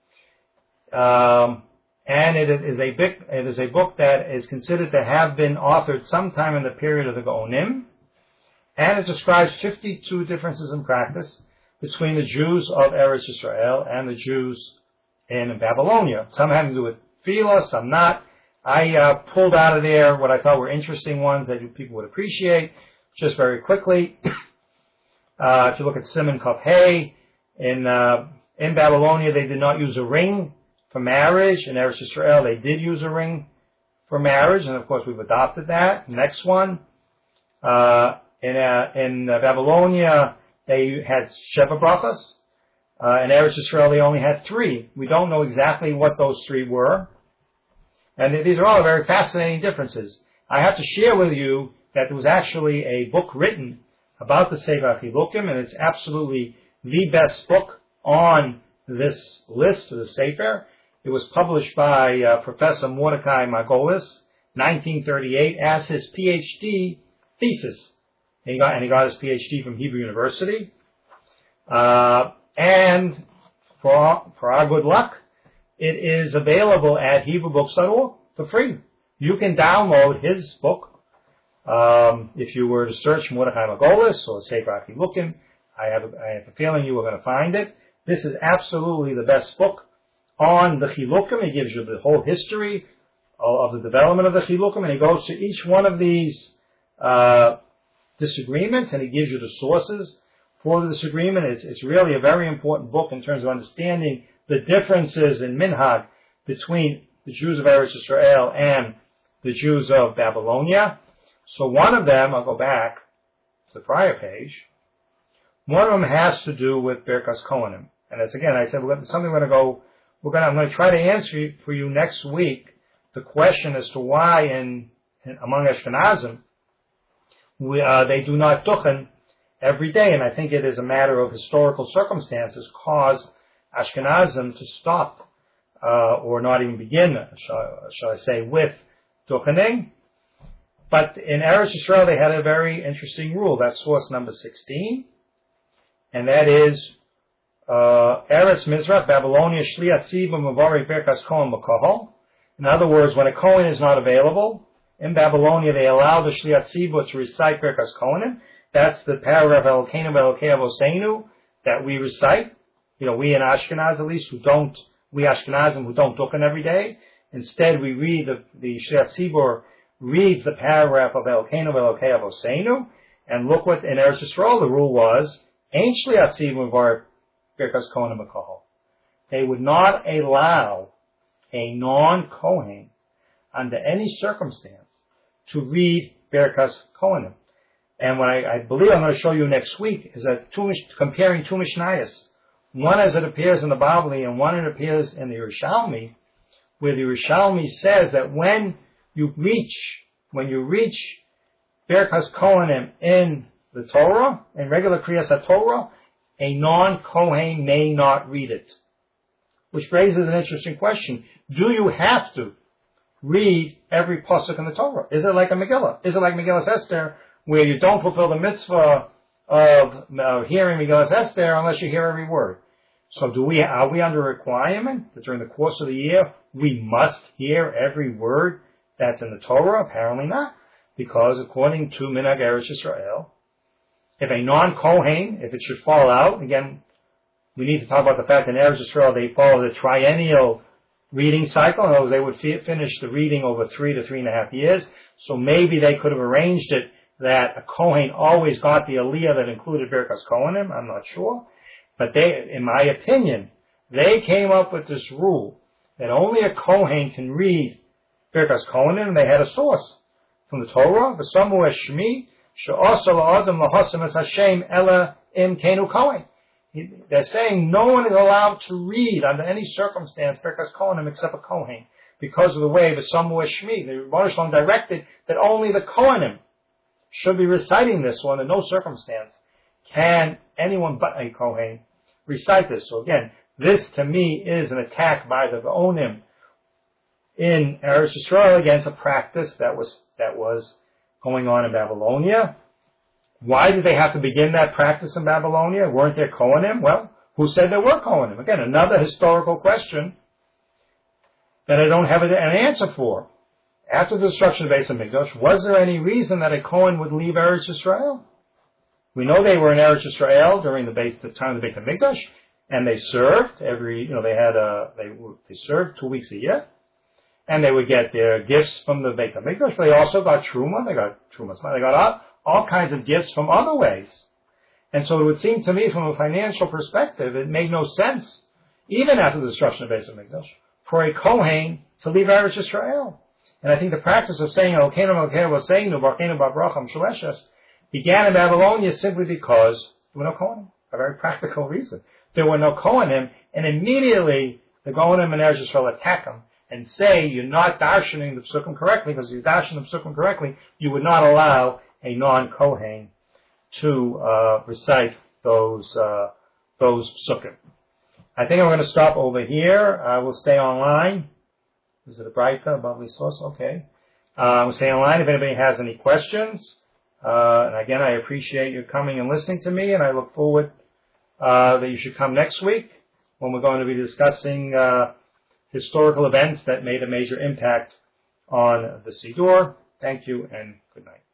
Um, and it is a book, it is a book that is considered to have been authored sometime in the period of the Gaonim. And it describes fifty-two differences in practice between the Jews of Eretz Yisrael and the Jews in Babylonia. Some having to do with Tefillah, some not. I uh, pulled out of there what I thought were interesting ones that people would appreciate, just very quickly. uh, if you look at Simon Kaf Hey, in, uh, in Babylonia they did not use a ring for marriage. In Eretz Yisrael they did use a ring for marriage, and of course we've adopted that. Next one, uh, in, uh, in uh, Babylonia they had Sheva Brachas. Uh, in Eretz Yisrael, they only had three. We don't know exactly what those three were. And these are all very fascinating differences. I have to share with you that there was actually a book written about the Sefer HaChilukim, and it's absolutely the best book on this list of the Sefer. It was published by uh, Professor Mordecai Margolis, nineteen thirty-eight, as his PhD thesis. And he got, and he got his PhD from Hebrew University. Uh, And for our, for our good luck, it is available at Hebrew Books dot org for free. You can download his book. Um, if you were to search Mordecai Margolis or Sefer HaChilukim, I have, a, I have a feeling you are going to find it. This is absolutely the best book on the Chilukim. It gives you the whole history of, of the development of the Chilukim, and it goes to each one of these uh, disagreements, and it gives you the sources for the disagreement. It's, it's really a very important book in terms of understanding the differences in minhag between the Jews of Eretz Yisrael and the Jews of Babylonia. So one of them, I'll go back to the prior page, one of them has to do with Birkas Kohanim. And it's again, I said, we're going to, something we're going to go, we're going to, I'm going to try to answer for you next week the question as to why in, in among Ashkenazim, we, uh, they do not duchen every day, and I think it is a matter of historical circumstances caused Ashkenazim to stop uh, or not even begin, shall, shall I say, with duchening. But in Eretz Yisrael they had a very interesting rule. That's source number sixteen, and that is uh, Eretz Mizrach, Babylonia, Shliat Tziva Mavari Birkas Kohen Makahol. In other words, when a Kohen is not available, in Babylonia they allow the Shliach Tzibur to recite Birkas Kohanim. That's the paragraph Elokeinu Elokei Avoseinu that we recite. You know, we in Ashkenaz at least, who don't, we Ashkenazim who don't duchen every day. Instead, we read, the, the Shliach Tzibur reads the paragraph of Elokeinu Elokei Avoseinu, and look what, in Eretz Yisrael, the rule was, Ein Shliach Tzibur var Birkas Kohanim B'Kohol. They would not allow a non-Kohen, under any circumstance, to read Birkas Kohanim. And what I, I believe I'm going to show you next week is that two, comparing two Mishnayos, one as it appears in the Bavli and one it appears in the Yerushalmi, where the Yerushalmi says that when you reach, when you reach Birkas Kohanim in the Torah, in regular Kriyas HaTorah, a non-Kohen may not read it. Which raises an interesting question. Do you have to read every pasuk in the Torah? Is it like a Megillah? Is it like Megillas Esther, where you don't fulfill the mitzvah of uh, hearing Megillas Esther unless you hear every word? So do we, are we under a requirement that during the course of the year we must hear every word that's in the Torah? Apparently not. Because according to Minhag Eretz Yisrael, if a non-Kohen, if it should fall out, again, we need to talk about the fact that in Eretz Yisrael they follow the triennial reading cycle. In other words, they would fi- finish the reading over three to three and a half years. So maybe they could have arranged it that a Kohen always got the Aliyah that included Birkas Kohanim. I'm not sure. But they, in my opinion, they came up with this rule that only a Kohen can read Birkas Kohanim, and they had a source from the Torah, V'samu Shmi, she'asa la'adam lahasim es Hashem ela im kenu Kohen. They're saying no one is allowed to read under any circumstance Birkas Kohanim except a Kohen, because of the way V'samu Shmi. The Rebbeinu Shalom directed that only the Kohanim should be reciting this one. In no circumstance can anyone but a Kohen recite this. So again, this to me is an attack by the Geonim in Eretz Yisrael against a practice that was that was going on in Babylonia. Why did they have to begin that practice in Babylonia? Weren't there Kohanim? Well, who said there were Kohanim? Again, another historical question that I don't have an answer for. After the destruction of Beis HaMikdash, was there any reason that a Kohen would leave Eretz Yisrael? We know they were in Eretz Yisrael during the, base, the time of the Beis HaMikdash, and they served every, you know, they had a, they, they served two weeks a year, and they would get their gifts from the Beis HaMikdash. They also got Truma, they got Truma's money, they got all, all kinds of gifts from other ways. And so it would seem to me, from a financial perspective, it made no sense, even after the destruction of Beis HaMikdash, for a Kohen to leave Eretz Yisrael. And I think the practice of saying Elokeinu Elokeinu Voseinu Barkeinu Babracham Shaleshes began in Babylonia simply because there were no Kohanim. A very practical reason. There were no Kohanim, and immediately the Gohanim in Eretz Yisrael attack them and say you're not darshaning the psukim correctly, because if you're darshaning the psukim correctly, you would not allow a non-Kohen to uh, recite those uh, those psukim. I think I'm going to stop over here. I will stay online. Is it a Braita, Bavli source? Okay. Uh, I will stay online if anybody has any questions. Uh, and again, I appreciate you coming and listening to me, and I look forward uh, that you should come next week when we're going to be discussing uh, historical events that made a major impact on the Siddur. Thank you, and good night.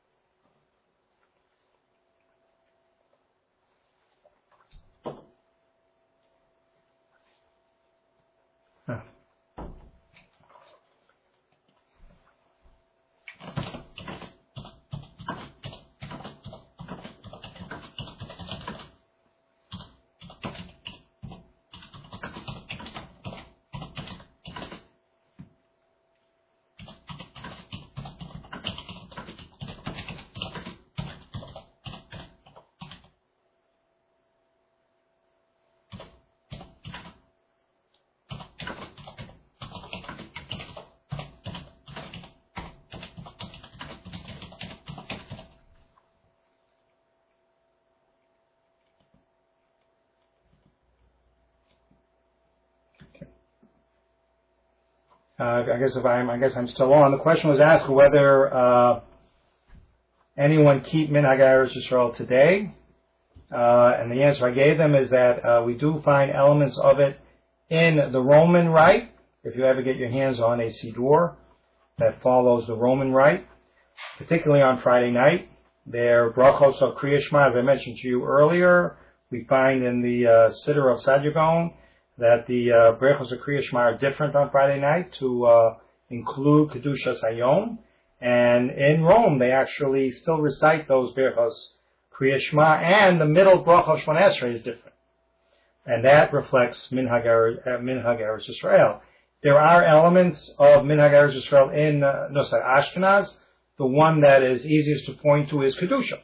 Uh, I guess if I'm, I guess I'm still on. The question was asked whether uh, anyone keep Minhag Eretz Yisrael today, uh, and the answer I gave them is that uh, we do find elements of it in the Roman Rite, if you ever get your hands on a Siddur that follows the Roman rite, particularly on Friday night. Their brachos of Kriya Shema, as I mentioned to you earlier, we find in the uh, Siddur of Saadia Gaon that the uh, brachos of Kriya Shema are different on Friday night to uh, include Kedushas Hayom. And in Rome, they actually still recite those brachos Kriya Shema, and the middle bracha of Shemona Esrei is different. And that reflects Minhag Eretz Yisrael. There are elements of Minhag Eretz Yisrael in uh, Nusach Ashkenaz. The one that is easiest to point to is Kedusha.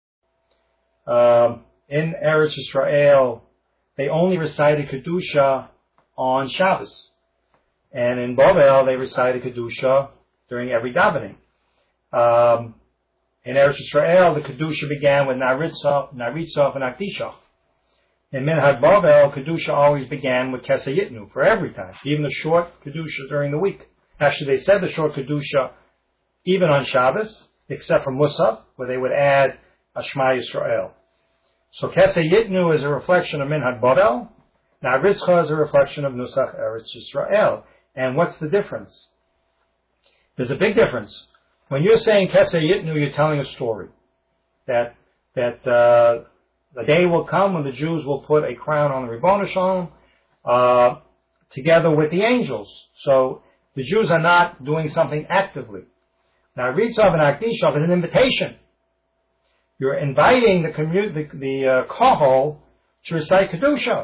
Um, in Eretz Yisrael, they only recited Kedusha on Shabbos. And in Bovel, they recited Kedusha during every davening. Um, in Eretz Yisrael, the Kedusha began with Naritzah, Naritzah and Akdishah. In Minhag Bovel, Kedusha always began with Keseh Yitnu for every time, even the short Kedusha during the week. Actually, they said the short Kedusha even on Shabbos, except for Musaf, where they would add a Shema Yisrael. So Keseh Yitnu is a reflection of Minhag Bovel. Naritzah is a reflection of Nusach Eretz Yisrael. And what's the difference? There's a big difference. When you're saying Keseh Yitnu, you're telling a story. That that uh, the day will come when the Jews will put a crown on the Ribbono Shalom uh, together with the angels. So the Jews are not doing something actively. Now, Ritzav and Akdishah is an invitation. You're inviting the commu- the, the uh, Kohol to recite Kedusha.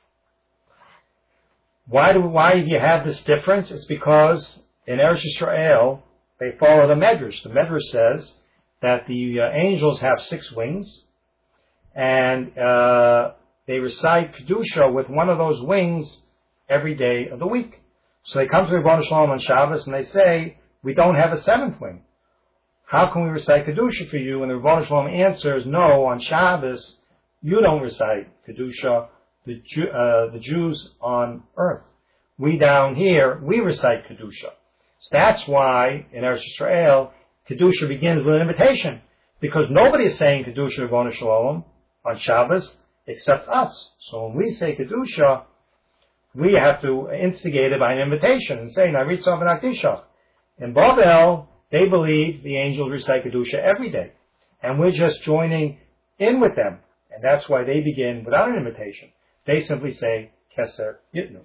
Why do why do you have this difference? It's because in Eretz Yisrael, they follow the Medrash. The Medrash says that the uh, angels have six wings, and uh, they recite Kedusha with one of those wings every day of the week. So they come to Ribbono Shalom on Shabbos and they say, we don't have a seventh wing. How can we recite Kedusha for you? And the Ribbono Shalom answers, no, on Shabbos, you don't recite Kedusha, the, Jew, uh, the Jews on earth. We down here, we recite Kedusha. So that's why in Eretz Yisrael, Kedusha begins with an invitation. Because nobody is saying Kedusha Ribbono Shalom on Shabbos except us. So when we say Kedusha, we have to instigate it by an invitation and say, Naritzah and Akdishah. In Babel, they believe the angels recite Kedusha every day. And we're just joining in with them. And that's why they begin without an invitation. They simply say, Keser Yitnu.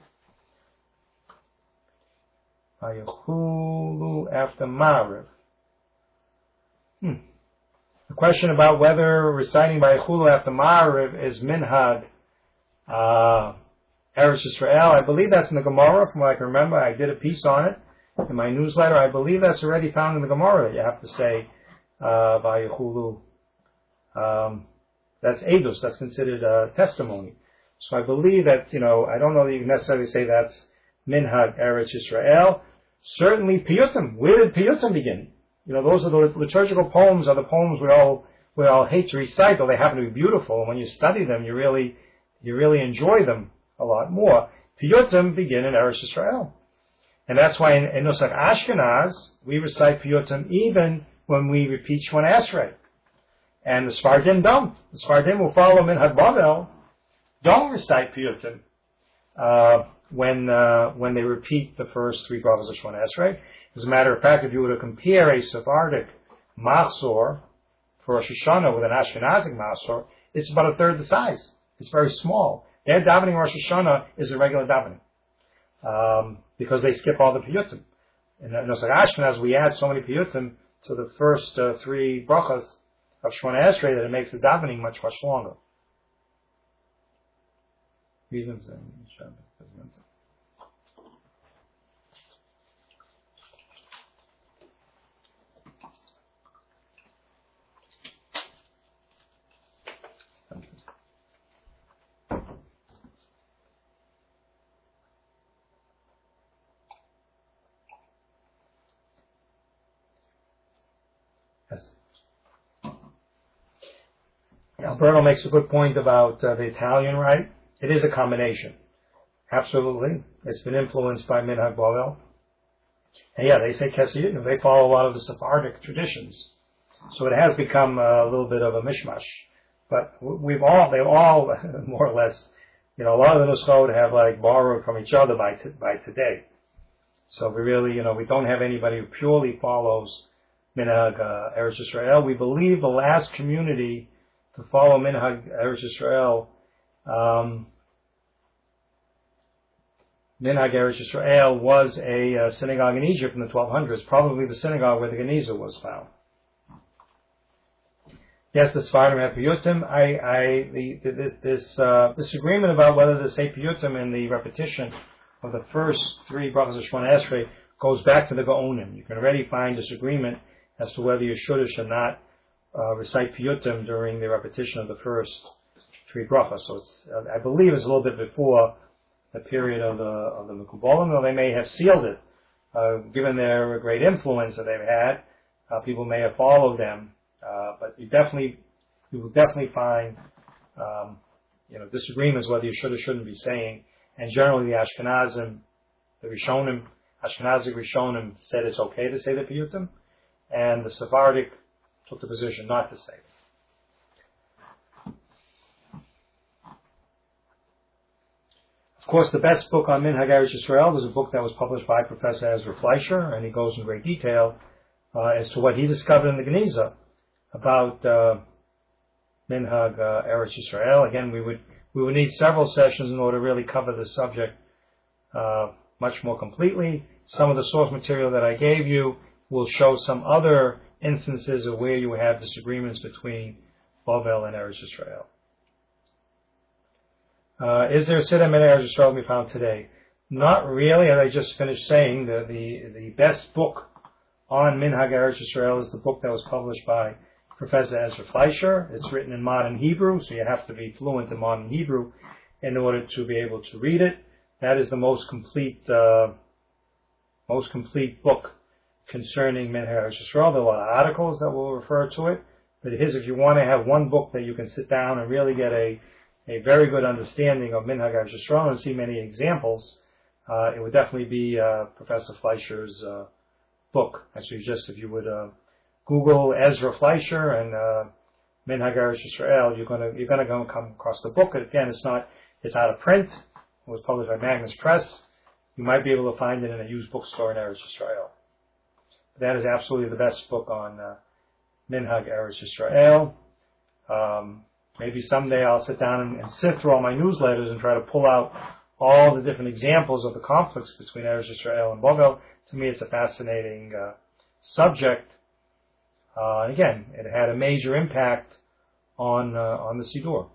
Ayachulu after Ma'ariv. Hmm. The question about whether reciting by Ayachulu after Ma'ariv is Minhag uh, Eretz Yisrael. I believe that's in the Gemara, from what I can remember. I did a piece on it in my newsletter. I believe that's already found in the Gemara. You have to say uh, by Yechulu. Um, that's Eidos. That's considered uh, testimony. So I believe that, you know, I don't know that you can necessarily say that's Minhag Eretz Yisrael. Certainly Piyutim. Where did Piyutim begin? You know, those are the liturgical poems, are the poems we all we all hate to recite, though they happen to be beautiful. And when you study them, you really you really enjoy them a lot more. Piyutim begin in Eretz Yisrael. And that's why in, in Nusach Ashkenaz, we recite Piyutim even when we repeat Shemona Esrei. And the Sfardim don't. The Sfardim who follow Minhag Bavel don't recite Piyutim uh, when uh, when they repeat the first three brachos of Shemona Esrei. As a matter of fact, if you were to compare a Sephardic Machzor for Rosh Hashanah with an Ashkenazic Machzor, it's about a third the size. It's very small. Their davening Rosh Hashanah is a regular davening. Um, because they skip all the piyutim. In Nusach Ashkenaz, we add so many piyutim to the first uh, three brachas of Shemona Esrei that it makes the davening much, much longer. Alberto makes a good point about uh, the Italian rite. It is a combination. Absolutely. It's been influenced by Minhag Bavel. And yeah, they say Keseh Yitnu. They follow a lot of the Sephardic traditions. So it has become a little bit of a mishmash. But we've all, they've all, more or less, you know, a lot of the Nuschot have like borrowed from each other by t- by today. So we really, you know, we don't have anybody who purely follows Minhag uh, Eretz Yisrael. We believe the last community to follow Minhag Eretz Yisrael, um, Minhag Eretz Yisrael was a uh, synagogue in Egypt in the twelve hundreds, probably the synagogue where the Geniza was found. Yes, the Sfardim have piyutim. I, I, the, the, this uh, disagreement about whether the say piyutim in the repetition of the first three brachas of Shemona Esrei goes back to the Gaonim. You can already find disagreement as to whether you should or should not uh, recite piyutim during the repetition of the first three brachas. So it's, uh, I believe it's a little bit before the period of the of the Mekubalim, though they may have sealed it, uh, given their great influence that they've had. Uh, people may have followed them. Uh, but you definitely, you will definitely find, um, you know, disagreements whether you should or shouldn't be saying. And generally, the Ashkenazim, the Rishonim, Ashkenazic Rishonim said it's okay to say the piyutim, and the Sephardic took the position not to say it. Of course, the best book on Minhag Eretz Yisrael was a book that was published by Professor Ezra Fleischer, and he goes in great detail uh, as to what he discovered in the Geniza about uh, Minhag uh, Eretz Yisrael. Again, we would we would need several sessions in order to really cover the subject uh, much more completely. Some of the source material that I gave you will show some other instances of where you have disagreements between Bavel and Eretz Yisrael. Uh, is there a Siddur Minhag Eretz Yisrael to be found today? Not really. As I just finished saying, the the, the best book on Minhag Eretz Yisrael is the book that was published by Professor Ezra Fleischer. It's written in modern Hebrew, so you have to be fluent in modern Hebrew in order to be able to read it. That is the most complete, uh, most complete book concerning Minhag Eretz Yisrael. There are a lot of articles that will refer to it, but it is, if you want to have one book that you can sit down and really get a, a very good understanding of Minhag Eretz Yisrael and see many examples, uh, it would definitely be uh, Professor Fleischer's uh, book. Actually, just if you would uh, Google Ezra Fleischer and uh, Minhag Eretz Yisrael, you're gonna you're gonna come across the book. Again, it's not it's out of print. It was published by Magnus Press. You might be able to find it in a used bookstore in Eretz Yisrael. That is absolutely the best book on uh, Minhag Eretz Yisrael. Um, maybe someday I'll sit down and, and sift through all my newsletters and try to pull out all the different examples of the conflicts between Eretz Yisrael and Bavel. To me, it's a fascinating uh, subject. Uh, and again, it had a major impact on uh, on the Siddur.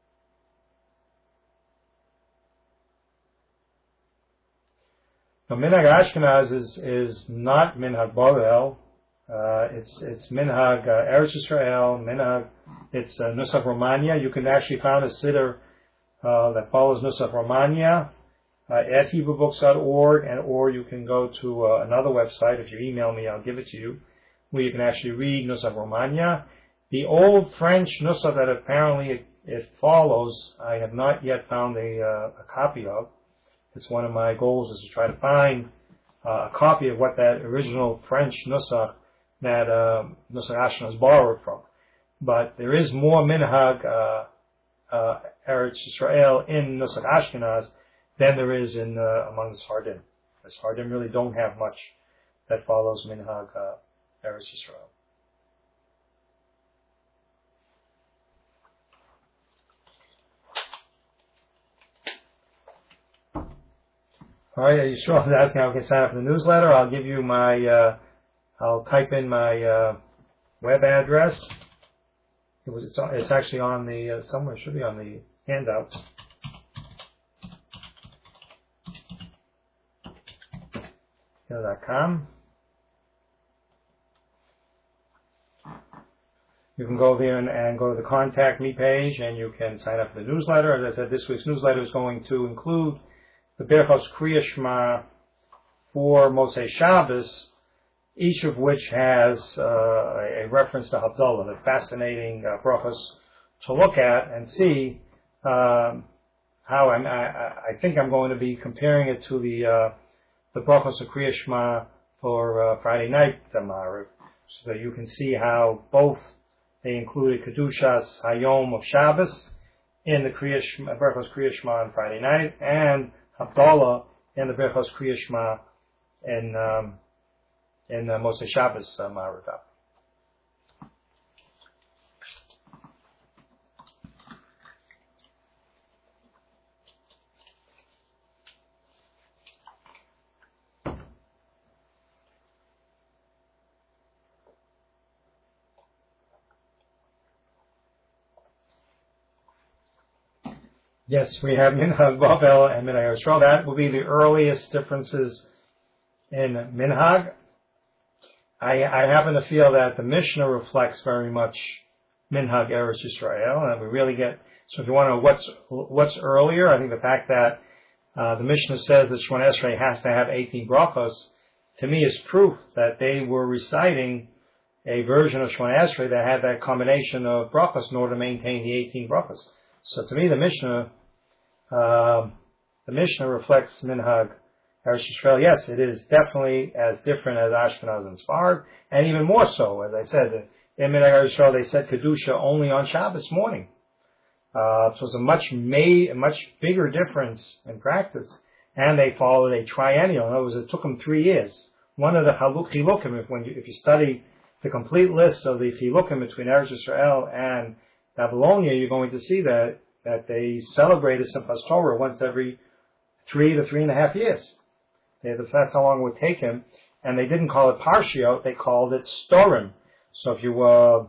Now, Minhag Ashkenaz is is not Minhag Bavel. Uh, it's it's Minhag uh, Eretz Yisrael. Minhag. It's uh, Nusach Romania. You can actually find a siddur uh, that follows Nusach Romania uh, at Hebrew Books dot org, and or you can go to uh, another website. If you email me, I'll give it to you, where you can actually read Nusach Romania. The old French Nusach that apparently it, it follows, I have not yet found a, uh, a copy of. It's one of my goals is to try to find uh, a copy of what that original French Nusach that uh, Nusach Ashkenaz borrowed from. But there is more Minhag uh, uh, Eretz Yisrael in Nusach Ashkenaz than there is in uh, among the Sfardim. The Sfardim really don't have much that follows Minhag uh, Eretz Yisrael. All right, Yisrael is asking how I can sign up for the newsletter. I'll give you my, uh, I'll type in my uh, web address. It was, it's, it's actually on the, uh, somewhere, it should be on the handouts. dot com. You can go there and, and go to the Contact Me page, and you can sign up for the newsletter. As I said, this week's newsletter is going to include the Berachos Kriya Shema for Mosei Shabbos, each of which has uh, a reference to Havdalah, the fascinating uh, brachos to look at and see um, how I'm, I, I think I'm going to be comparing it to the uh, the brachos of Kriya Shema for uh, Friday night Maariv, so that you can see how both they included Kedushas Hayom of Shabbos in the Kriya Shema, brachos Kriya Shema on Friday night, and Havdalah in the Berachos Kriya Shema in um, in uh, Moshe Shabbos uh, Ma'ariv. Yes, we have Minhag Bavel and Minhag Yisrael. That will be the earliest differences in Minhag. I, I happen to feel that the Mishnah reflects very much Minhag Eretz Yisrael, and we really get. So if you want to know what's what's earlier, I think the fact that uh, the Mishnah says that Shemona Esrei has to have eighteen brachos, to me is proof that they were reciting a version of Shemona Esrei that had that combination of brachos in order to maintain the eighteen brachos. So to me, the Mishnah. Uh, the Mishnah reflects Minhag Eretz Yisrael. Yes, it is definitely as different as Ashkenaz and Sfarad, and even more so. As I said, in Minhag Eretz Yisrael they said Kedusha only on Shabbos morning. Uh, so it's a much made, a much bigger difference in practice, and they followed a triennial. In other words, it took them three years. One of the Haluk Chilukim, if when you, if you study the complete list of the Chilukim between Eretz Yisrael and Babylonia, you're going to see that. that they celebrated Simchas Torah once every three to three and a half years. They, that's how long it would take him. And they didn't call it Parshiot, they called it Storim. So if you uh,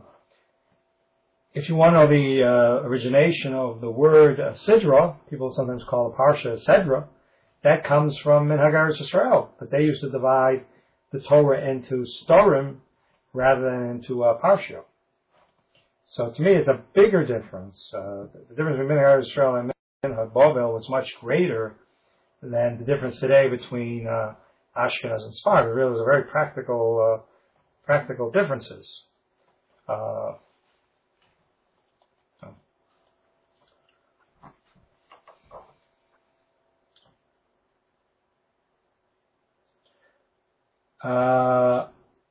if you want to know the uh, origination of the word uh, Sidra, people sometimes call it Parsha Sedra, that comes from Minhag Eretz Yisrael. But they used to divide the Torah into Storim rather than into uh, Parshiot. So to me, it's a bigger difference. Uh, the difference between Minhag Eretz Yisrael and Minhag Bavel was much greater than the difference today between uh, Ashkenaz and Sfarad. It really was a very practical, uh, practical differences. Uh, so. Uh,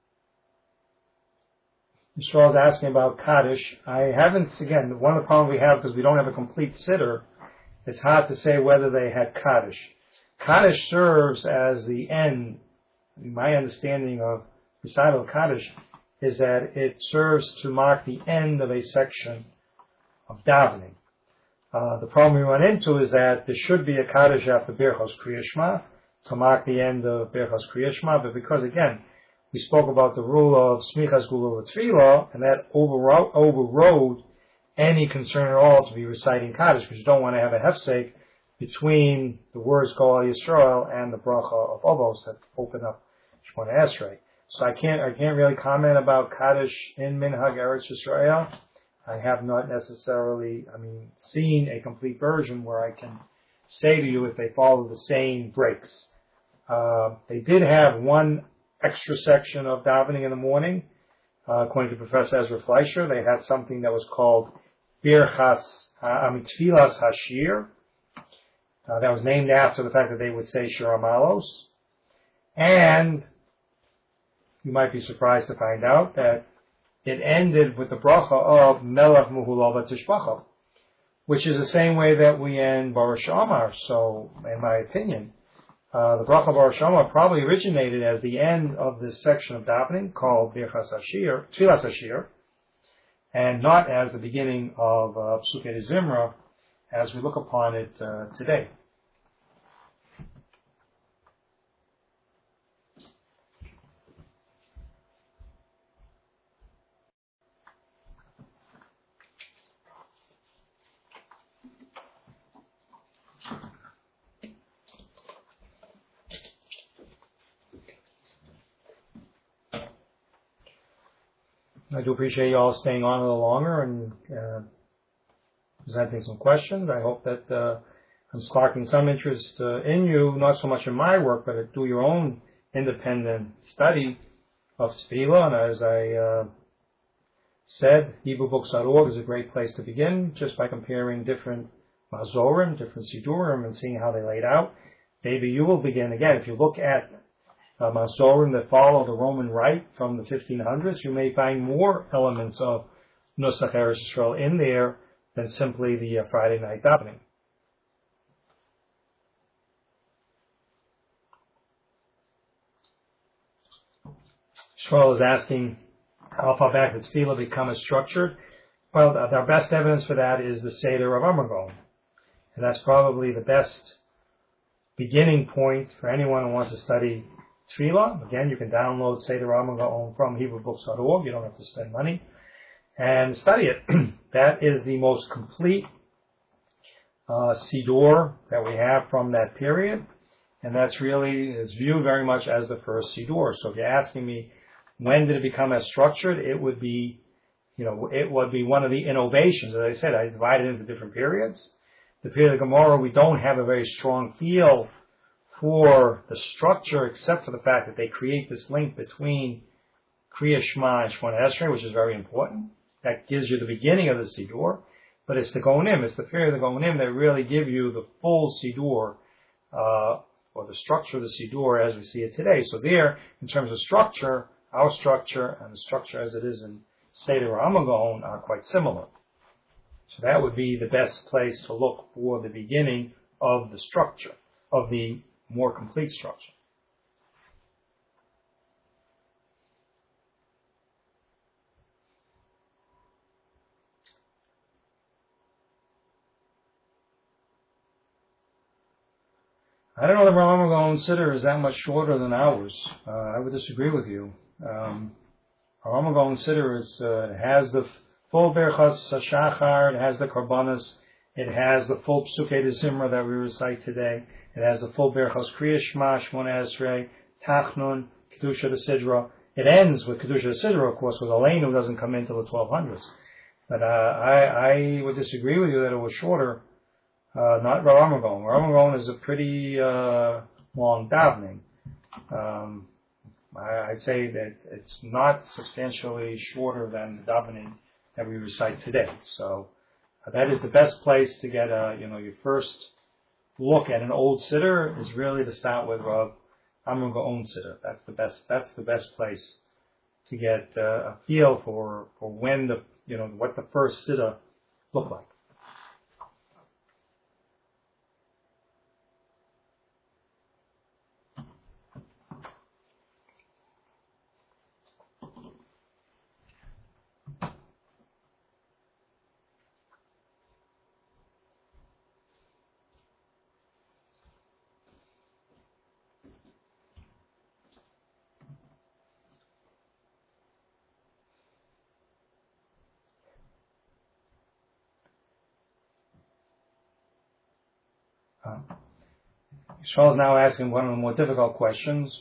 Yisrael is asking about Kaddish. I haven't, again, one of the problems we have, because we don't have a complete sitter, it's hard to say whether they had Kaddish. Kaddish serves as the end. My understanding of recital Kaddish is that it serves to mark the end of a section of davening. Uh, the problem we run into is that there should be a Kaddish after Birchos Kriya Shema to mark the end of Birchos Kriya Shema, but because, again, we spoke about the rule of Smichas Gula L'Tfila, and that overrode, overrode any concern at all to be reciting Kaddish, because you don't want to have a hefsek between the words Kol Yisrael and the bracha of Ovos that open up Shemona Esrei. So I can't, I can't really comment about Kaddish in Minhag Eretz Yisrael. I have not necessarily, I mean, seen a complete version where I can say to you if they follow the same breaks. Uh, they did have one extra section of davening in the morning. Uh, according to Professor Ezra Fleischer, they had something that was called Birchas, uh, I mean, Tfilas Hashir. Uh, that was named after the fact that they would say Shir Amalos. And you might be surprised to find out that it ended with the bracha of Melech Muhulav Tishbacha, which is the same way that we end Baruch Shamar. So, in my opinion, Uh, the bracha Baruch Shama probably originated as the end of this section of davening called Birchas Hashir, Tfilas Hashir, and not as the beginning of uh, Psukei Zimra as we look upon it uh, today. I do appreciate you all staying on a little longer and uh, presenting some questions. I hope that uh, I'm sparking some interest uh, in you, not so much in my work, but do your own independent study of Tefillah. And as I uh, said, Hebrew Books dot org is a great place to begin, just by comparing different Mazorim, different Sidurim, and seeing how they laid out. Maybe you will begin, again, if you look at Uh, Masorim that follow the Roman Rite from the fifteen hundreds, you may find more elements of Nusach Eretz Yisrael in there than simply the uh, Friday night davening. Shmuel is asking how far back did tefillah become as structured. Well, our best evidence for that is the Seder of Amar, and that's probably the best beginning point for anyone who wants to study tefillah. Again, you can download Seder Amar from Hebrew Books dot org. You don't have to spend money and study it. That is the most complete uh, Siddur that we have from that period, and that's really, it's viewed very much as the first Siddur. So if you're asking me, when did it become as structured? It would be, you know, it would be one of the innovations. As I said, I divided it into different periods. The period of Gemara, we don't have a very strong feel for the structure, except for the fact that they create this link between Kriya Shema and Shemona Esrei, which is very important. That gives you the beginning of the Siddur. But it's the Gonim, it's the period of the Gonim that really give you the full Siddur, uh, or the structure of the Siddur as we see it today. So there, in terms of structure, our structure and the structure as it is in Seder Amagon are quite similar. So that would be the best place to look for the beginning of the structure, of the more complete structure. I don't know that Ramagon Siddur is that much shorter than ours. Uh, I would disagree with you. Um, Ramagon Siddur is, uh, has the full Berachos Shachar, it has the Karbanos, it has the full Psukei de Zimra that we recite today, it has the full Berachos Kriya Shema, Shemona Esrei, Tachnun, Kedusha de Sidra. It ends with Kedusha de Sidra, of course, with Aleinu, who doesn't come into the twelve hundreds. But uh, I, I would disagree with you that it was shorter. Uh, not Ramagon. Ramagon is a pretty uh, long davening. Um, I, I'd say that it's not substantially shorter than the davening that we recite today. So uh, that is the best place to get a, you know, your first look at an old siddur is really to start with Rav Amar Gaon siddur. That's the best. That's the best place to get uh, a feel for for when the, you know, what the first siddur looked like. Uh, Yisrael is now asking one of the more difficult questions,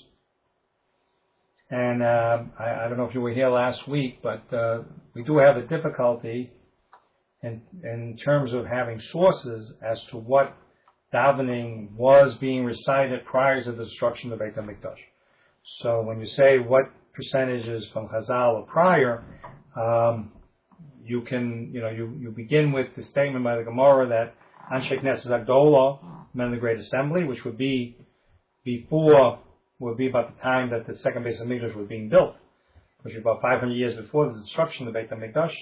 and uh, I, I don't know if you were here last week, but uh, we do have a difficulty in, in terms of having sources as to what davening was being recited prior to the destruction of the Beit HaMikdash. So when you say what percentages from Chazal or prior, um, you can, you know, you, you begin with the statement by the Gemara that Anshe Knesset Agdola, men of the Great Assembly, which would be before, would be about the time that the second Beit HaMikdash was being built, which was about five hundred years before the destruction of the Beit HaMikdash.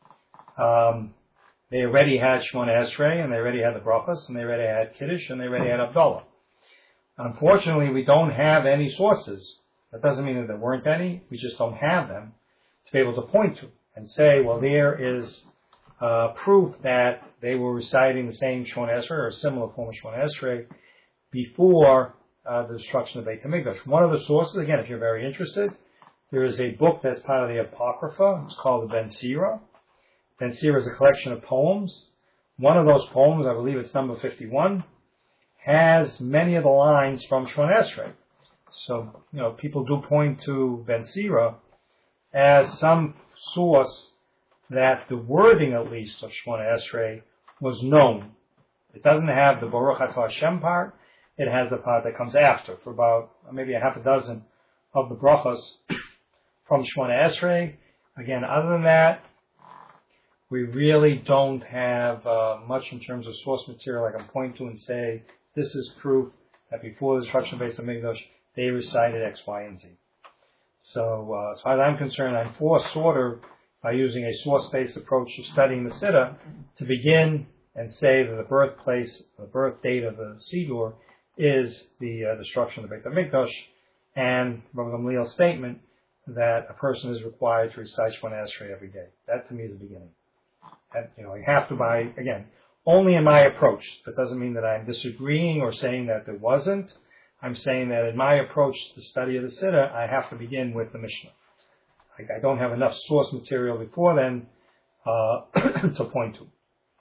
Um, they already had Shemona Esrei, and they already had the Brachos, and they already had Kiddush, and they already had Abdullah. Unfortunately, we don't have any sources. That doesn't mean that there weren't any. We just don't have them to be able to point to and say, well, there is uh, proof that they were reciting the same Shemona Esrei or a similar form of Shemona Esrei before uh, the destruction of Beit HaMikdash. One of the sources, again, if you're very interested, there is a book that's part of the Apocrypha. It's called the Ben Sira. Ben Sira is a collection of poems. One of those poems, I believe it's number fifty-one, has many of the lines from Shemona Esrei. So, you know, people do point to Ben Sira as some source that the wording, at least, of Shemona Esrei was known. It doesn't have the Baruch Atah Hashem part. It has the part that comes after, for about maybe a half a dozen of the brachos from Shemona Esrei. Again, other than that, we really don't have uh, much in terms of source material I can point to and say, this is proof that before the destruction of Beit HaMikdash, they recited X, Y, and Z. So, uh, as far as I'm concerned, I'm forced sort of by using a source-based approach to studying the Siddur to begin and say that the birthplace, the birth date of the Siddur is the uh, destruction of the Beit HaMikdash, and Rabbi Gamliel's statement that a person is required to recite Shemona Esrei every day. That to me is the beginning. And, you know, you have to buy, again, only in my approach. That doesn't mean that I'm disagreeing or saying that there wasn't. I'm saying that in my approach to the study of the Siddur, I have to begin with the Mishnah. I, I don't have enough source material before then uh, to point to.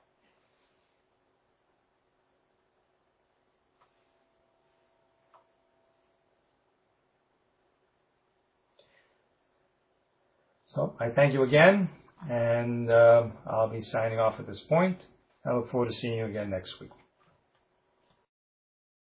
So I thank you again, and uh, I'll be signing off at this point. I look forward to seeing you again next week.